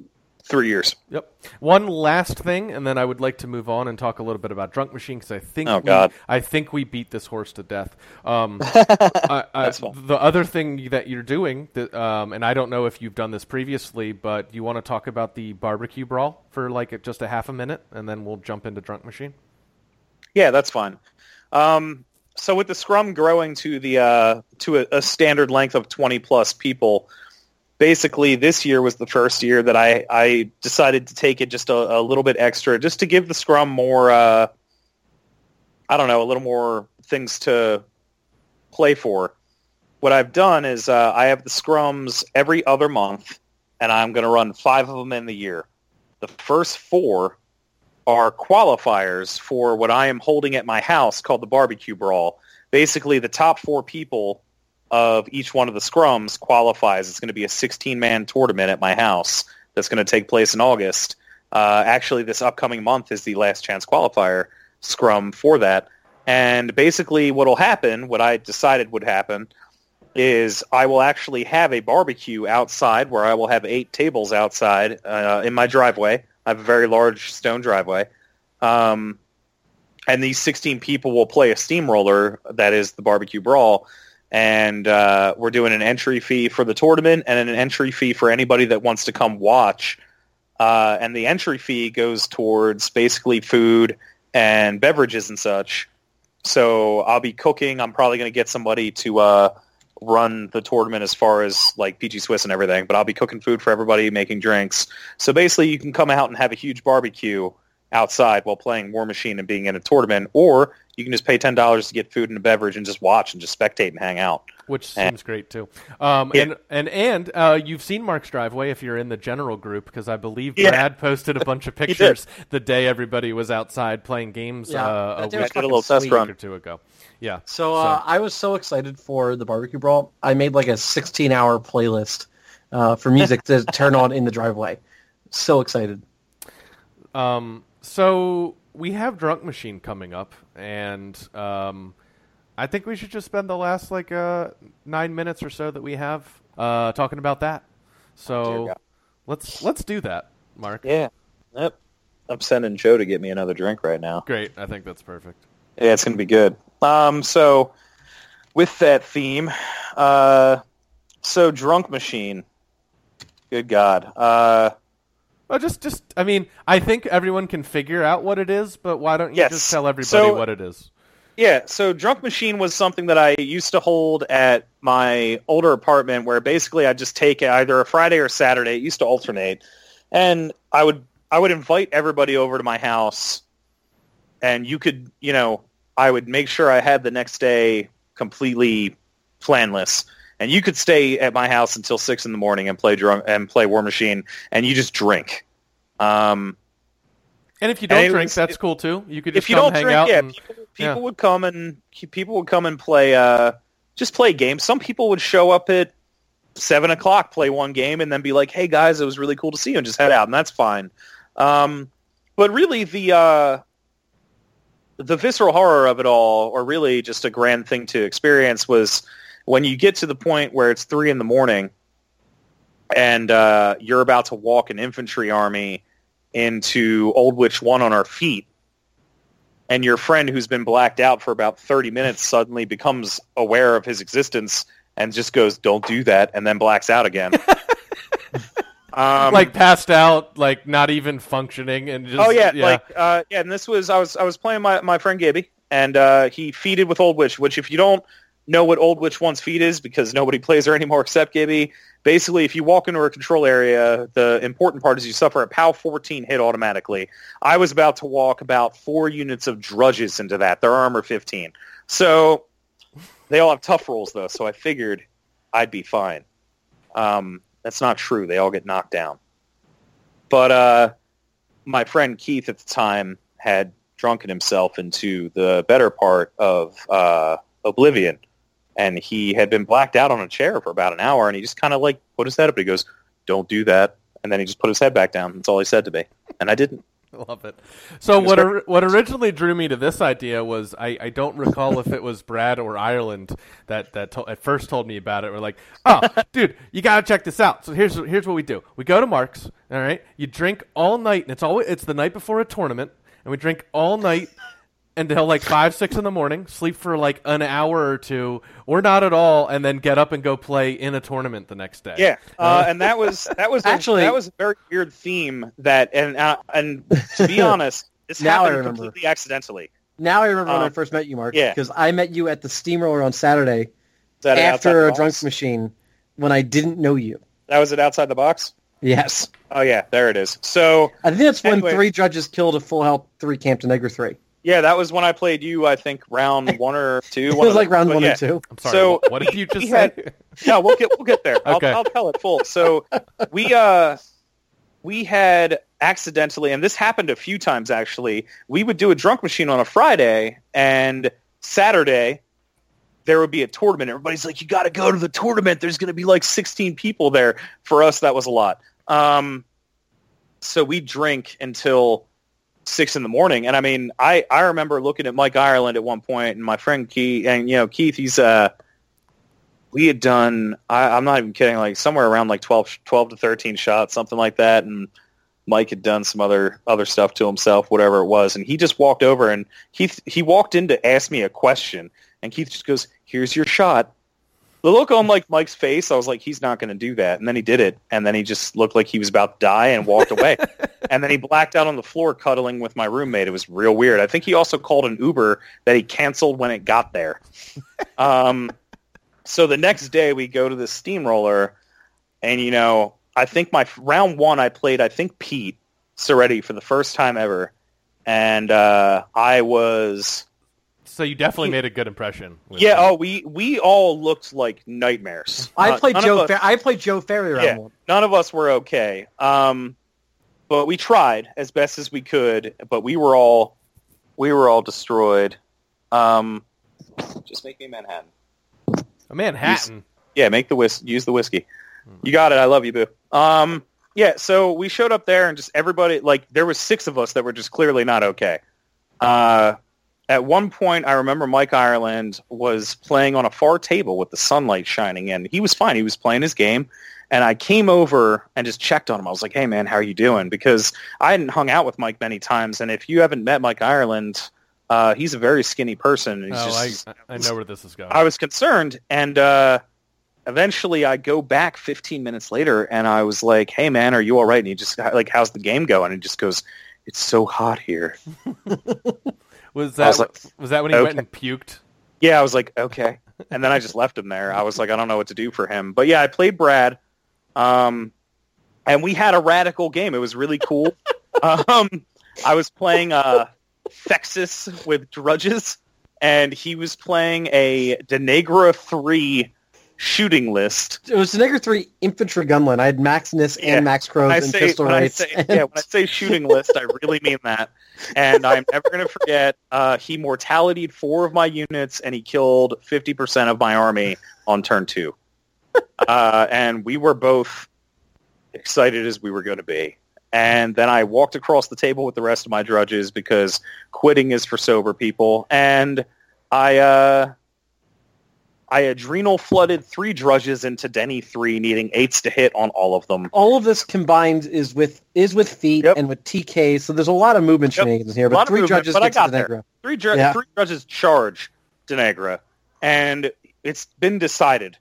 Three years. Yep. One last thing, and then I would like to move on and talk a little bit about Drunk Machine because I think oh, we, God. I think we beat this horse to death. Um, I, I, That's fine. The other thing that you're doing, that, um, and I don't know if you've done this previously, but you want to talk about the barbecue brawl for like just a half a minute, and then we'll jump into Drunk Machine. Yeah, that's fine. Um, so with the scrum growing to the uh, to a, a standard length of twenty plus people. Basically, this year was the first year that I, I decided to take it just a, a little bit extra, just to give the scrum more, uh, I don't know, a little more things to play for. What I've done is uh, I have the scrums every other month, and I'm going to run five of them in the year. The first four are qualifiers for what I am holding at my house called the Barbecue Brawl. Basically, the top four people of each one of the scrums qualifies. It's going to be a sixteen-man tournament at my house that's going to take place in August. Uh, actually, this upcoming month is the last chance qualifier scrum for that. And basically what will happen, what I decided would happen, is I will actually have a barbecue outside where I will have eight tables outside uh, in my driveway. I have a very large stone driveway. Um, and these sixteen people will play a steamroller that is the Barbecue Brawl. And uh, we're doing an entry fee for the tournament and an entry fee for anybody that wants to come watch. Uh, and the entry fee goes towards basically food and beverages and such. So I'll be cooking. I'm probably going to get somebody to uh, run the tournament as far as like P G Swiss and everything. But I'll be cooking food for everybody, making drinks. So basically you can come out and have a huge barbecue outside while playing War Machine and being in a tournament, or you can just pay ten dollars to get food and a beverage and just watch and just spectate and hang out. Which and, seems great, too. Um, yeah. And and, and uh, you've seen Mark's driveway if you're in the general group, because I believe Yeah. Brad posted a bunch of pictures the day everybody was outside playing games Yeah, uh, that a day week, was I did a little test sweet. run. or two ago. Yeah. So, uh, I was so excited for the Barbecue Brawl. I made like a sixteen-hour playlist uh, for music to turn on in the driveway. So excited. Um, so we have Drunk Machine coming up, and um, I think we should just spend the last like uh, nine minutes or so that we have uh, talking about that. So let's let's do that, Mark. Yeah. Yep. I'm sending Joe to get me another drink right now. Great. I think that's perfect. Yeah, it's going to be good. Um, so with that theme, uh, so Drunk Machine, good God. Uh, Well, just, just, I mean, I think everyone can figure out what it is, but why don't you Yes. just tell everybody So- what it is? yeah, so Drunk Machine was something that I used to hold at my older apartment where basically I'd just take either a Friday or Saturday. It used to alternate. And I would I would invite everybody over to my house, and you could, you know, I would make sure I had the next day completely planless. And you could stay at my house until six in the morning and play drunk and play War Machine, and you just drink. Um, And if you don't and it drink, was- that's cool too. You could just if you come don't hang drink, out. yeah, and, people, people yeah. would come and people would come and play, uh, just play games. Some people would show up at seven o'clock, play one game, and then be like, "Hey guys, it was really cool to see you," and just head out, and that's fine. Um, but really, the uh, the visceral horror of it all, or really just a grand thing to experience, was when you get to the point where it's three in the morning and uh, you're about to walk an infantry army into Old Witch One on our feet, and your friend who's been blacked out for about thirty minutes suddenly becomes aware of his existence and just goes, "Don't do that," and then blacks out again. um, like passed out, like not even functioning, and just oh yeah, yeah. like uh, yeah. And this was I was I was playing my my friend Gaby, and uh, he feeded with Old Witch. Which, if you don't know what Old Witch One's feed is, because nobody plays her anymore except Gaby. Basically, if you walk into her control area, the important part is you suffer a POW fourteen hit automatically. I was about to walk about four units of drudges into that. They're armor fifteen. So they all have tough rolls, though, so I figured I'd be fine. Um, that's not true. They all get knocked down. But uh, my friend Keith at the time had drunken himself into the better part of uh, Oblivion. And he had been blacked out on a chair for about an hour, and he just kind of like put his head up. And he goes, "Don't do that." And then he just put his head back down. That's all he said to me. And I didn't. I love it. So what or, what originally drew me to this idea was I, I don't recall if it was Brad or Ireland that that to, at first told me about it. We're like, oh, dude, you gotta check this out. So here's here's what we do. We go to Mark's. All right, you drink all night, and it's always it's the night before a tournament, and we drink all night until like five six in the morning. Sleep for like an hour or two, or not at all, and then get up and go play in a tournament the next day. Yeah, uh, and that was that was Actually- a, that was a very weird theme. That and uh, and to be honest, this Now I happened remember. completely accidentally. Now I remember when I Um, first met you, Mark. yeah. Because I met you at the Steamroller on Saturday Is that it outside after the a box? drunk machine when I didn't know you. That was it outside the box. Yes. Oh yeah, there it is. So I think that's when Anyway. three judges killed a full health three Campton Negra three. yeah, that was when I played you. I think round one or two. It one was of like the- round but one yeah. and two. I'm sorry. So, what, what did you just we say? had- No, we'll get we'll get there. Okay. I'll, I'll tell it full. So we uh we had accidentally, and this happened a few times actually. We would do a drunk machine on a Friday, and Saturday there would be a tournament. Everybody's like, "You got to go to the tournament. There's going to be like sixteen people there." For us, that was a lot. Um, so we drink until six in the morning, and I mean, I I remember looking at Mike Ireland at one point, and my friend Keith, and you know Keith, he's uh. We had done, I, I'm not even kidding, like somewhere around like twelve, twelve to thirteen shots, something like that. And Mike had done some other other stuff to himself, whatever it was. And he just walked over and Keith, he walked in to ask me a question. And Keith just goes, "Here's your shot." The look on like Mike's face, I was like, he's not going to do that. And then he did it. And then he just looked like he was about to die and walked away. And then he blacked out on the floor cuddling with my roommate. It was real weird. I think he also called an Uber that he canceled when it got there. Um. So the next day we go to the steamroller, and you know, I think my round one I played, I think Pete Soretti for the first time ever, and uh, I was So you definitely made a good impression. with yeah. me. Oh, we we all looked like nightmares. I Uh, played none of Joe. us- Fer- I played Joe Ferry round Yeah. one. None of us were okay, um, but we tried as best as we could. But we were all we were all destroyed. Um, just make me Manhattan. A Manhattan. Yeah, make the whis- use the whiskey. You got it. I love you, boo. Um, yeah. So we showed up there, and just everybody, like, there was six of us that were just clearly not okay. Uh, at one point, I remember Mike Ireland was playing on a far table with the sunlight shining in. He was fine. He was playing his game, and I came over and just checked on him. I was like, "Hey, man, how are you doing?" Because I hadn't hung out with Mike many times, and if you haven't met Mike Ireland, uh, he's a very skinny person. He's Oh, just, I, I know where this is going. I was concerned, and uh, eventually I go back fifteen minutes later, and I was like, "Hey, man, are you all right?" And he just like, "How's the game going?" And he just goes, "It's so hot here." was I that was like, was that when he okay. went and puked? Yeah, I was like, "Okay," and then I just left him there. I was like, "I don't know what to do for him." But yeah, I played Brad, um, and we had a radical game. It was really cool. um, I was playing uh, Thexus with Drudges, and he was playing a Denegra three shooting list. It was the Negra three infantry gunline. I had Maximus Yeah. and Max Crows When I and say, pistol when I rates. say, yeah, when I say shooting list, I really mean that. And I'm never going to forget, uh, he mortalityed four of my units, and he killed fifty percent of my army on turn two. Uh, and we were both excited as we were going to be. And then I walked across the table with the rest of my drudges because quitting is for sober people. And I... Uh, I adrenal flooded three drudges into Denny three, needing eights to hit on all of them. All of this combined is with is with feet Yep. and with T K, so there's a lot of movement Yep. shenanigans here. A lot But of three movement, judges but I get to got the there. Negra. Three, dr- Yeah. three judges charge Denegra, and it's been decided.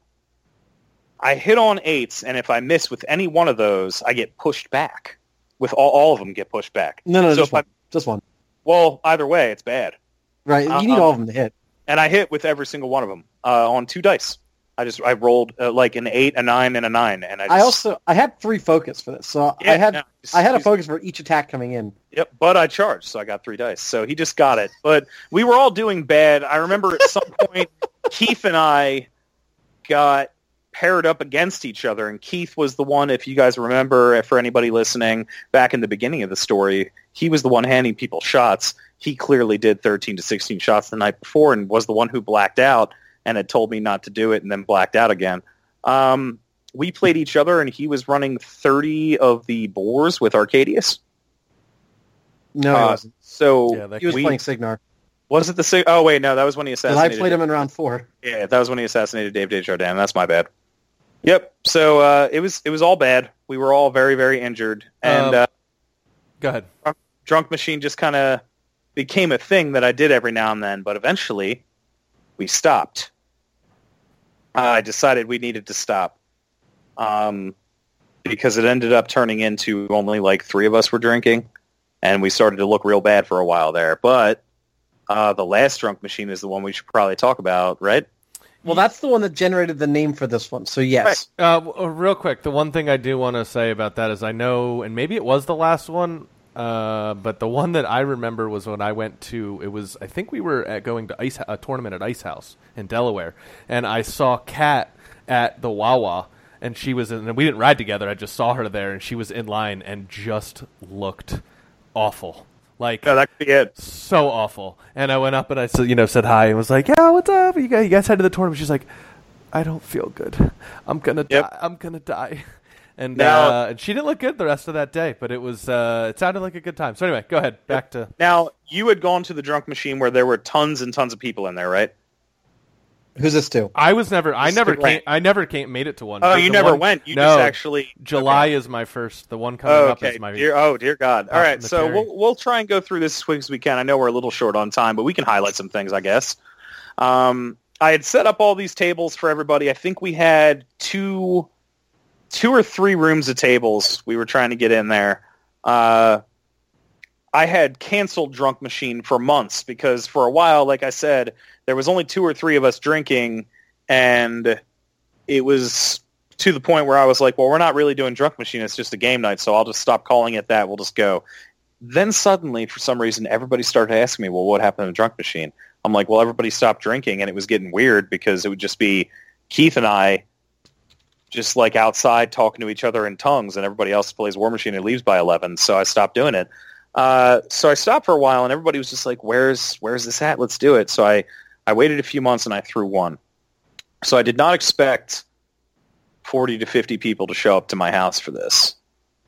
I hit on eights, and if I miss with any one of those, I get pushed back. With all, all of them get pushed back. No, no, So just if I- one. Just one. Well, either way, it's bad. Right. Uh, You need um, all of them to hit. And I hit with every single one of them uh, on two dice. I just I rolled uh, like an eight, a nine, and a nine, and I. Just, I also I had three focus for this, so Yeah, I had no, just I had a use- focus for each attack coming in. Yep, but I charged, so I got three dice. So he just got it. But we were all doing bad. I remember at some point, Keith and I got paired up against each other, and Keith was the one, if you guys remember, for anybody listening, back in the beginning of the story, he was the one handing people shots. He clearly did thirteen to sixteen shots the night before and was the one who blacked out and had told me not to do it and then blacked out again. Um, we played each other, and he was running thirty of the boars with Arcadius. No, he Uh, wasn't. So Yeah, that He was we, playing Signar. was it the sig- Oh wait, no, that was when he Because I assassinated. played him in round four. Yeah, that was when he assassinated Dave Desjardins. That's my bad. Yep. So uh, it was it was all bad. We were all very very injured, and Um, uh, Go ahead. Drunk Machine just kind of became a thing that I did every now and then. But eventually, we stopped. I decided we needed to stop, um, because it ended up turning into only like three of us were drinking, and we started to look real bad for a while there. But uh, the last Drunk Machine is the one we should probably talk about, right? Well, that's the one that generated the name for this one. So yes. Uh, w- uh, real quick, the one thing I do want to say about that is I know, and maybe it was the last one, uh, but the one that I remember was when I went to, it was, I think we were at going to ice, a tournament at Ice House in Delaware, and I saw Kat at the Wawa, and she was in, and we didn't ride together, I just saw her there, and she was in line and just looked awful. Like, Yeah, that could be it. so awful. And I went up and I said, you know, said hi and was like, yeah, what's up? You guys, you guys head to the tournament. She's like, I don't feel good. I'm gonna Yep. die. I'm gonna die. And Now- uh, and she didn't look good the rest of that day, but it was uh, it sounded like a good time. So anyway, go ahead. Back to Now, you had gone to the Drunk Machine where there were tons and tons of people in there, right? Who's this to? I was never. I This never is came. right. I never came. Made it to one. Oh, The you never one- went. You no, just actually July okay. is my first. The one coming Oh, up okay. is my. Dear, oh, dear God. All Out right, in the so cherry. we'll we'll try and go through this as quick as we can. I know we're a little short on time, but we can highlight some things, I guess. Um, I had set up all these tables for everybody. I think we had two, two or three rooms of tables. We were trying to get in there. Uh, I had canceled Drunk Machine for months because for a while, like I said, there was only two or three of us drinking, and it was to the point where I was like, well, we're not really doing Drunk Machine. It's just a game night, so I'll just stop calling it that. We'll just go. Then suddenly, for some reason, everybody started asking me, well, what happened to Drunk Machine? I'm like, well, everybody stopped drinking, and it was getting weird because it would just be Keith and I just like outside talking to each other in tongues, and everybody else plays War Machine and leaves by eleven, so I stopped doing it. Uh, so I stopped for a while, and everybody was just like, where's where's this at? Let's do it. So I, I waited a few months, and I threw one. So I did not expect forty to fifty people to show up to my house for this.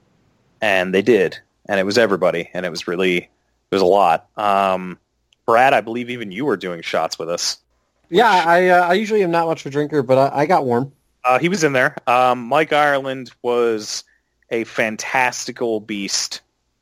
And they did. And it was everybody. And it was really, it was a lot. Um, Brad, I believe even you were doing shots with us. Yeah, I uh, I usually am not much of a drinker, but I, I got warm. Uh, he was in there. Um, Mike Ireland was a fantastical beast.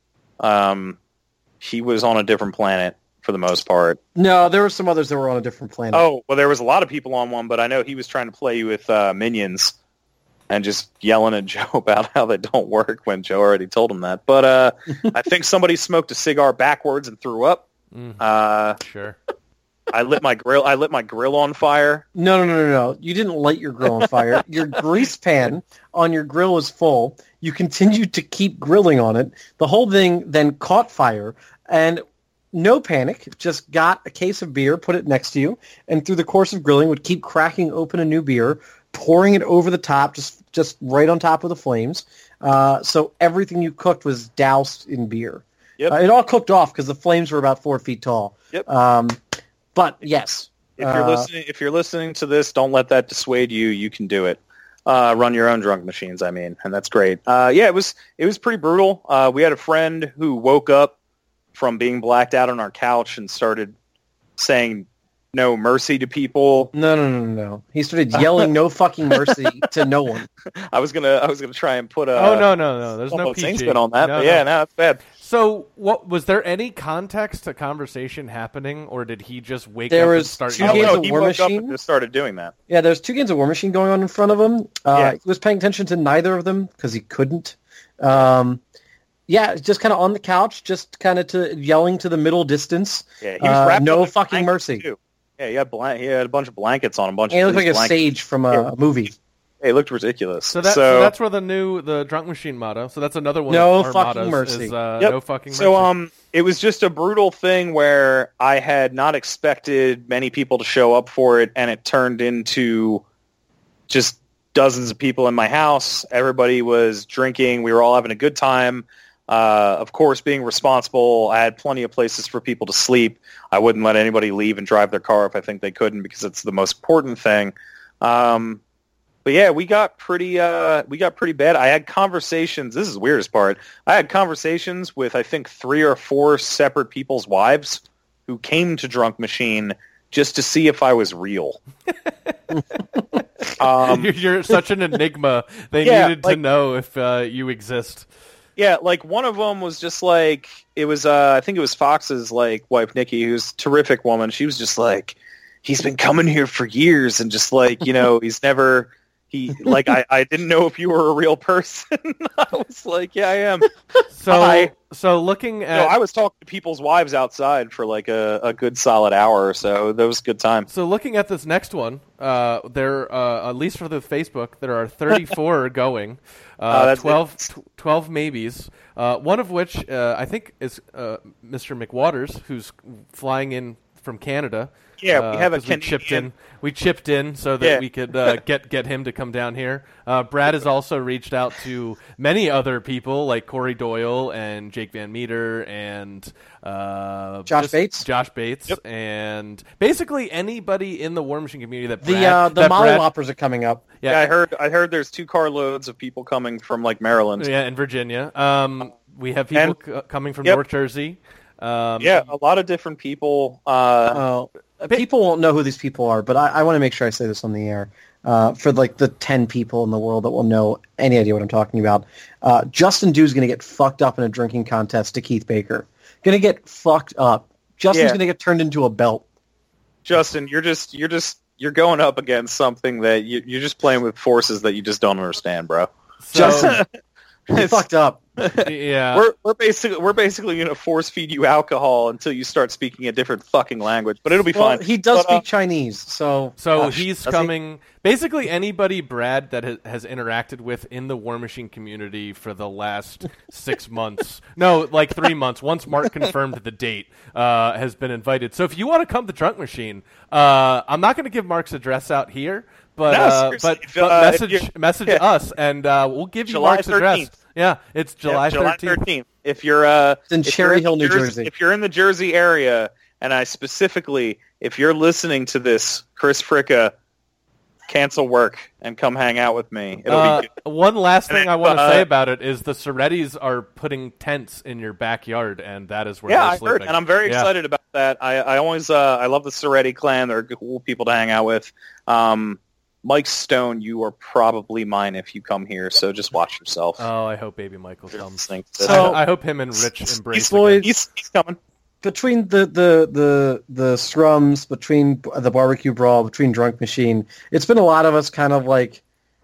Um, he was on a different planet for the most part. No, there were some others that were on a different planet. Oh, well, there was a lot of people on one, but I know he was trying to play with uh, minions and just yelling at Joe about how they don't work when Joe already told him that. But uh, I think somebody smoked a cigar backwards and threw up. Mm, Uh, sure. I lit my grill. I lit my grill on fire. No, no, no, no, no. You didn't light your grill on fire. Your grease pan on your grill was full. You continued to keep grilling on it. The whole thing then caught fire, and no panic, just got a case of beer, put it next to you, and through the course of grilling would keep cracking open a new beer, pouring it over the top, just just right on top of the flames. Uh, so everything you cooked was doused in beer. Yep. Uh, it all cooked off because the flames were about four feet tall. Yep. Um, but yes. If you're Uh, listening, if you're listening to this, don't let that dissuade you. You can do it. Uh, run your own drunk machines. I mean, and that's great. Uh, yeah, it was it was pretty brutal. Uh, we had a friend who woke up from being blacked out on our couch and started saying no mercy to people. No, no, no, no, no. He started yelling "No fucking mercy" to no one. I was gonna I was gonna try and put a oh no, no, no. There's no Buffalo P Saints G spin on that. No, but no. yeah, no, that's bad. So, what was there any context to conversation happening, or did he just wake There up was and start two Oh, yelling? games no, of he War woke Machine? up and just started doing that. Yeah, there's two games of War Machine going on in front of him. Uh, Yeah. He was paying attention to neither of them because he couldn't. Um, yeah, just kind of on the couch, just kind of to yelling to the middle distance. Yeah, he was Uh, wrapped no up in fucking blankets, mercy. too. Yeah, he had blan- he had a bunch of blankets on, a bunch And he of looked like police a blankets. sage from a, Yeah. a movie. It looked ridiculous. So, that, so that's where the new the Drunk Machine motto. So that's another one. No of our fucking mottos mercy. Is, uh, Yep. No fucking mercy. So um, it was just a brutal thing where I had not expected many people to show up for it, and it turned into just dozens of people in my house. Everybody was drinking. We were all having a good time. Uh, of course, being responsible, I had plenty of places for people to sleep. I wouldn't let anybody leave and drive their car if I think they couldn't, because it's the most important thing. Um, But yeah, we got pretty uh, we got pretty bad. I had conversations. This is the weirdest part. I had conversations with I think three or four separate people's wives who came to Drunk Machine just to see if I was real. um, you're, you're such an enigma. They yeah, needed like, to know if uh, you exist. Yeah, like one of them was just like it was. Uh, I think it was Fox's like wife Nikki, who's a terrific woman. She was just like, he's been coming here for years, and just like you know, he's never. He like I, I didn't know if you were a real person. I was like, yeah, I am. So I, so looking at, no, I was talking to people's wives outside for like a, a good solid hour or so. That was a good time. So looking at this next one, uh, there uh, at least for the Facebook, there are thirty-four going, uh, uh, twelve, twelve maybes. Uh, one of which uh, I think is uh, Mister McWaters, who's flying in from Canada. Yeah, we have a uh, Canadian. We chipped in. We chipped in so that Yeah. we could uh, get get him to come down here. Uh, Brad has also reached out to many other people like Corey Doyle and Jake Van Meter and uh, Josh just Bates? Josh Bates, Yep. and basically anybody in the War Machine community that The Brad, uh, the that Molly Brad- Whoppers are coming up. yeah, Yeah, I heard. I heard there's two carloads of people coming from like Maryland. yeah, in Virginia. Um, we have people And- c- coming from Yep. North Jersey. Um, Yeah, a lot of different people. Uh, Uh, people won't know who these people are, but I, I want to make sure I say this on the air. Uh, for like the ten people in the world that will know any idea what I'm talking about, uh, Justin Dew's going to get fucked up in a drinking contest to Keith Baker. Going to get fucked up. Justin's Yeah. going to get turned into a belt. Justin, you're just you're just you're going up against something that you, you're just playing with forces that you just don't understand, bro. so, Justin, you It's- fucked up. yeah. We're we're basically we're basically gonna force feed you alcohol until you start speaking a different fucking language, but it'll be Well, fine. he does But, uh, speak Chinese, so So uh, he's does he? coming. Basically, anybody Brad that ha- has interacted with in the War Machine community for the last six months, no, like three months. Once Mark confirmed the date, uh, has been invited. So if you want to come to Drunk Machine, uh, I'm not going to give Mark's address out here, but No, uh, seriously, but, if, but uh, if message you're- message yeah. us, and uh, we'll give you July Mark's address. thirteenth. Yeah, it's July yeah, July thirteenth. thirteenth. If you're uh, It's in if Cherry you're Hill, New Jersey, Jersey. if you're in the Jersey area, and I specifically, if you're listening to this, Chris Fricka, cancel work and come hang out with me. It'll Uh, be good. one last And thing then, I want to uh, say about it is the Sorettis are putting tents in your backyard, and that is where Yeah, they're I sleeping. heard, and I'm very Yeah. excited about that. I, I always, uh, I love the Soretti clan. They're cool people to hang out with. Um, Mike Stone, you are probably mine if you come here, so just watch yourself. Oh, I hope Baby Michael You're comes. listening to this. So- I, I hope him and Rich embrace. He's boys- again. he's, he's coming. between the, the, the, the scrums, between the barbecue brawl, between Drunk Machine, it's been a lot of us kind of like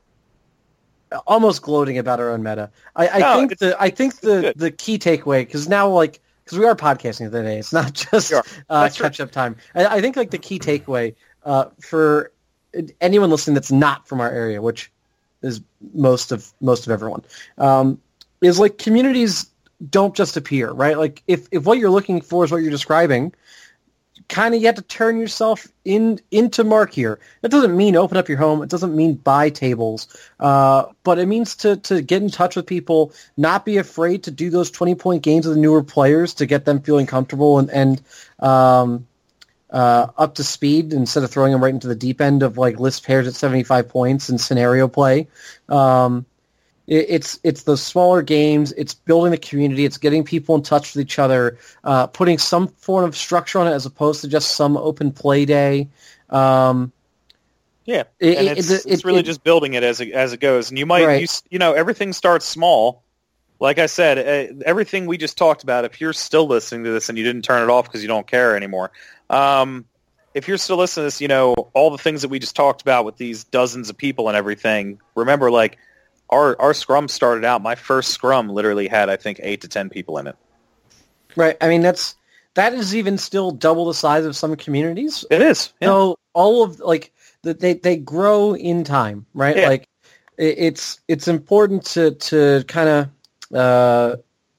almost gloating about our own meta. I, I No, think it's- the I think the, good. the key takeaway, because now like because we are podcasting today, it's not just We are. uh, That's right. catch up time. I, I think like the key takeaway uh, for anyone listening that's not from our area, which is most of most of everyone, um, is like communities don't just appear, right? Like if, if what you're looking for is what you're describing, kind of you have to turn yourself in into Mark here. That doesn't mean open up your home. It doesn't mean buy tables, uh, but it means to to get in touch with people, not be afraid to do those twenty point games with the newer players to get them feeling comfortable and and um, uh, up to speed instead of throwing them right into the deep end of like list pairs at seventy-five points and scenario play. Um, it, it's it's those smaller games. It's building the community. It's getting people in touch with each other, uh, putting some form of structure on it as opposed to just some open play day. Um, Yeah, It- and it- it's, it- it's it- really it- just building it as it, as it goes. And you might, Right. you, s- you know, everything starts small. Like I said, uh, everything we just talked about, if you're still listening to this and you didn't turn it off because you don't care anymore, um, if you're still listening to this, you know, all the things that we just talked about with these dozens of people and everything, remember, like, our, our scrum started out, my first scrum literally had, I think, eight to ten people in it. right. I mean, that's that is even still double the size of some communities. It is. Yeah. So all of like the, they they grow in time, right? Yeah. Like it, it's it's important to to kind of uh,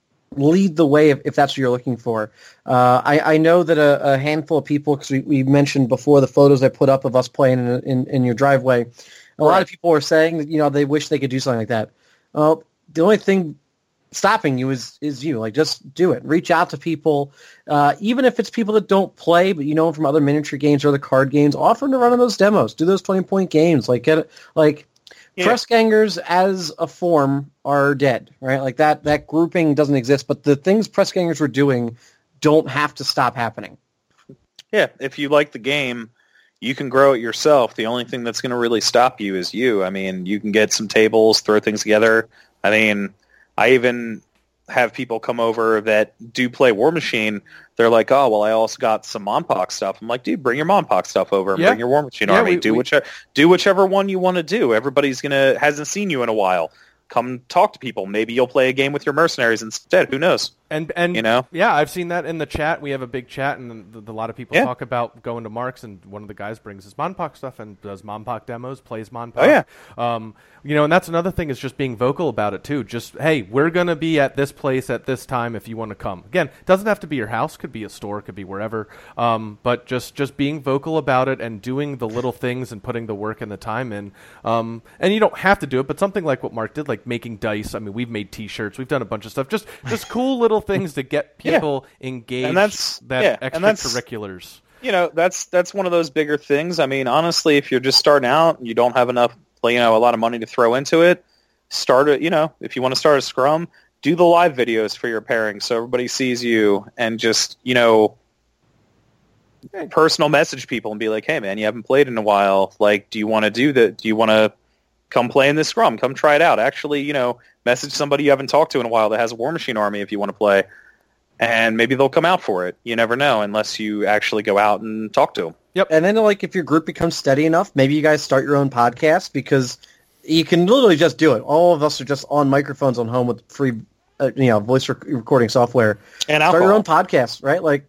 lead the way if, if that's what you're looking for. Uh, I I know that a, a handful of people, because we, we mentioned before the photos I put up of us playing in in, in your driveway. A lot Right. of people are saying that you know they wish they could do something like that. Well, the only thing stopping you is is you. Like, just do it. Reach out to people, uh, even if it's people that don't play, but you know them from other miniature games or other card games. Offer them to run in those demos. Do those twenty point games. Like, get it. Like, Yeah. Press gangers as a form are dead, right? Like that, that grouping doesn't exist, but the things press gangers were doing don't have to stop happening. Yeah, if you like the game, you can grow it yourself. The only thing that's going to really stop you is you. I mean, you can get some tables, throw things together. I mean, I even have people come over that do play War Machine. They're like, oh, well, I also got some Monpox stuff. I'm like, dude, bring your Monpox stuff over and Yeah. bring your War Machine Yeah, army. we- do we- whichever, do whichever one you want to do. Everybody's gonna hasn't seen you in a while. Come talk to people. Maybe you'll play a game with your mercenaries instead. Who knows? And and You know? yeah, I've seen that in the chat. We have a big chat, and the, the, a lot of people Yeah. talk about going to Mark's, and one of the guys brings his Monpox stuff and does Monpox demos, plays Monpox. Oh, yeah. Um, you know, and that's another thing is just being vocal about it too. Just hey, we're gonna be at this place at this time if you want to come. Again, it doesn't have to be your house. Could be a store. Could be wherever. Um, but just just being vocal about it and doing the little things and putting the work and the time in. Um, and you don't have to do it, but something like what Mark did, like making dice. I mean, we've made T-shirts. We've done a bunch of stuff. Just just cool little things to get people engaged. And that's- that yeah, and that's- extracurriculars. You know, that's that's one of those bigger things. I mean, honestly, if you're just starting out and you don't have enough, you know, a lot of money to throw into it, start it. You know, if you want to start a scrum, do the live videos for your pairing so everybody sees you, and just you know, personal message people and be like, hey, man, you haven't played in a while. Like, do you want to do that? Do you want to come play in this scrum? Come try it out. Actually, you know, message somebody you haven't talked to in a while that has a War Machine army if you want to play. And maybe they'll come out for it. You never know unless you actually go out and talk to them. And then, like, if your group becomes steady enough, maybe you guys start your own podcast because you can literally just do it. All of us are just on microphones on home with free, uh, you know, voice rec- recording software. And Start alcohol. your own podcast, right? Like,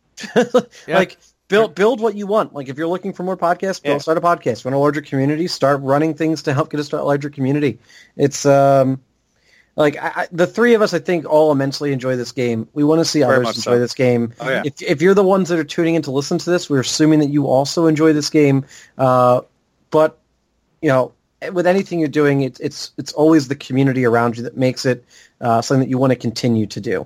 Yeah. like build build what you want. Like, if you're looking for more podcasts, build, Yeah. start a podcast. Want a larger community? Start running things to help get us to a larger community. It's um, like I, I, the three of us, I think, all immensely enjoy this game. We want to see Very others much enjoy so. this game. Oh, yeah. If if you're the ones that are tuning in to listen to this, we're assuming that you also enjoy this game. Uh, but you know, with anything you're doing, it's it's it's always the community around you that makes it uh, something that you want to continue to do.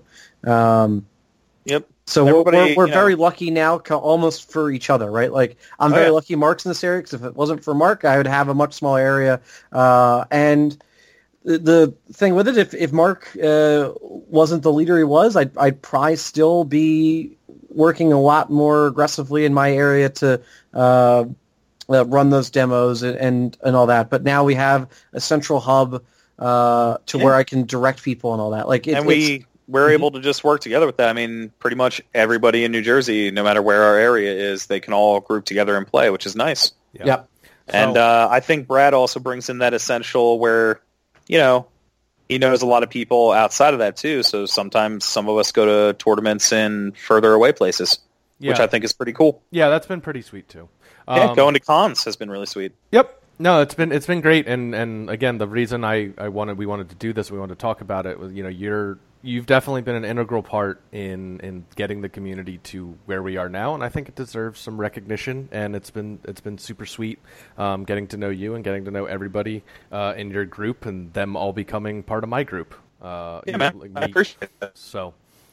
Um, Yep. so we're, Everybody, we're, we're you know- very lucky now, co- almost for each other, right? Like I'm Oh, very yeah. lucky Mark's in this area because if it wasn't for Mark, I would have a much smaller area. Uh, and the, the thing with it, if if Mark uh, wasn't the leader he was, I'd I'd probably still be working a lot more aggressively in my area to uh, uh, run those demos and, and and all that. But now we have a central hub uh, to Yeah. where I can direct people and all that. Like it, and it's- we we're able to just work together with that. I mean, pretty much everybody in New Jersey, no matter where our area is, they can all group together and play, which is nice. yeah. And So- uh, I think Brad also brings in that essential where, you know, he knows a lot of people outside of that too. So sometimes some of us go to tournaments in further away places, which Yeah. I think is pretty cool. Yeah, that's been pretty sweet too. Yeah, Um, going to cons has been really sweet. Yep. No, it's been it's been great, and, and again, the reason I, I wanted we wanted to do this, we wanted to talk about it was, you know, you're you've definitely been an integral part in, in getting the community to where we are now, and I think it deserves some recognition. And it's been it's been super sweet, um, getting to know you and getting to know everybody uh, in your group, and them all becoming part of my group. Uh, Yeah, you man, know, like I me. appreciate that. So,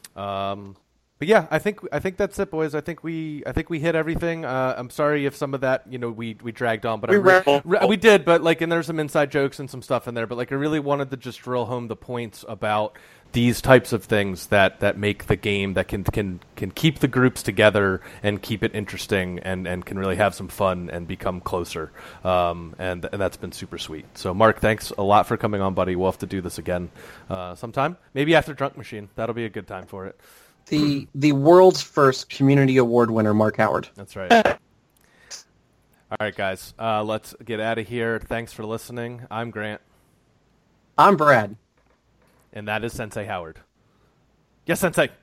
um, but yeah, I think I think that's it, boys. I think we I think we hit everything. Uh, I'm sorry if some of that, you know, we we dragged on, but We I re- rambled. re- we did. But like, and there's some inside jokes and some stuff in there. But like, I really wanted to just drill home the points about these types of things that, that make the game, that can can can keep the groups together and keep it interesting, and, and can really have some fun and become closer. Um, and and that's been super sweet. So Mark, thanks a lot for coming on, buddy. We'll have to do this again uh, sometime. Maybe after Drunk Machine. That'll be a good time for it. The the world's first community award winner, Mark Howard. That's right. All right, guys. Uh, let's get out of here. Thanks for listening. I'm Grant, I'm Brad. and that is Sensei Howard. Yes, Sensei.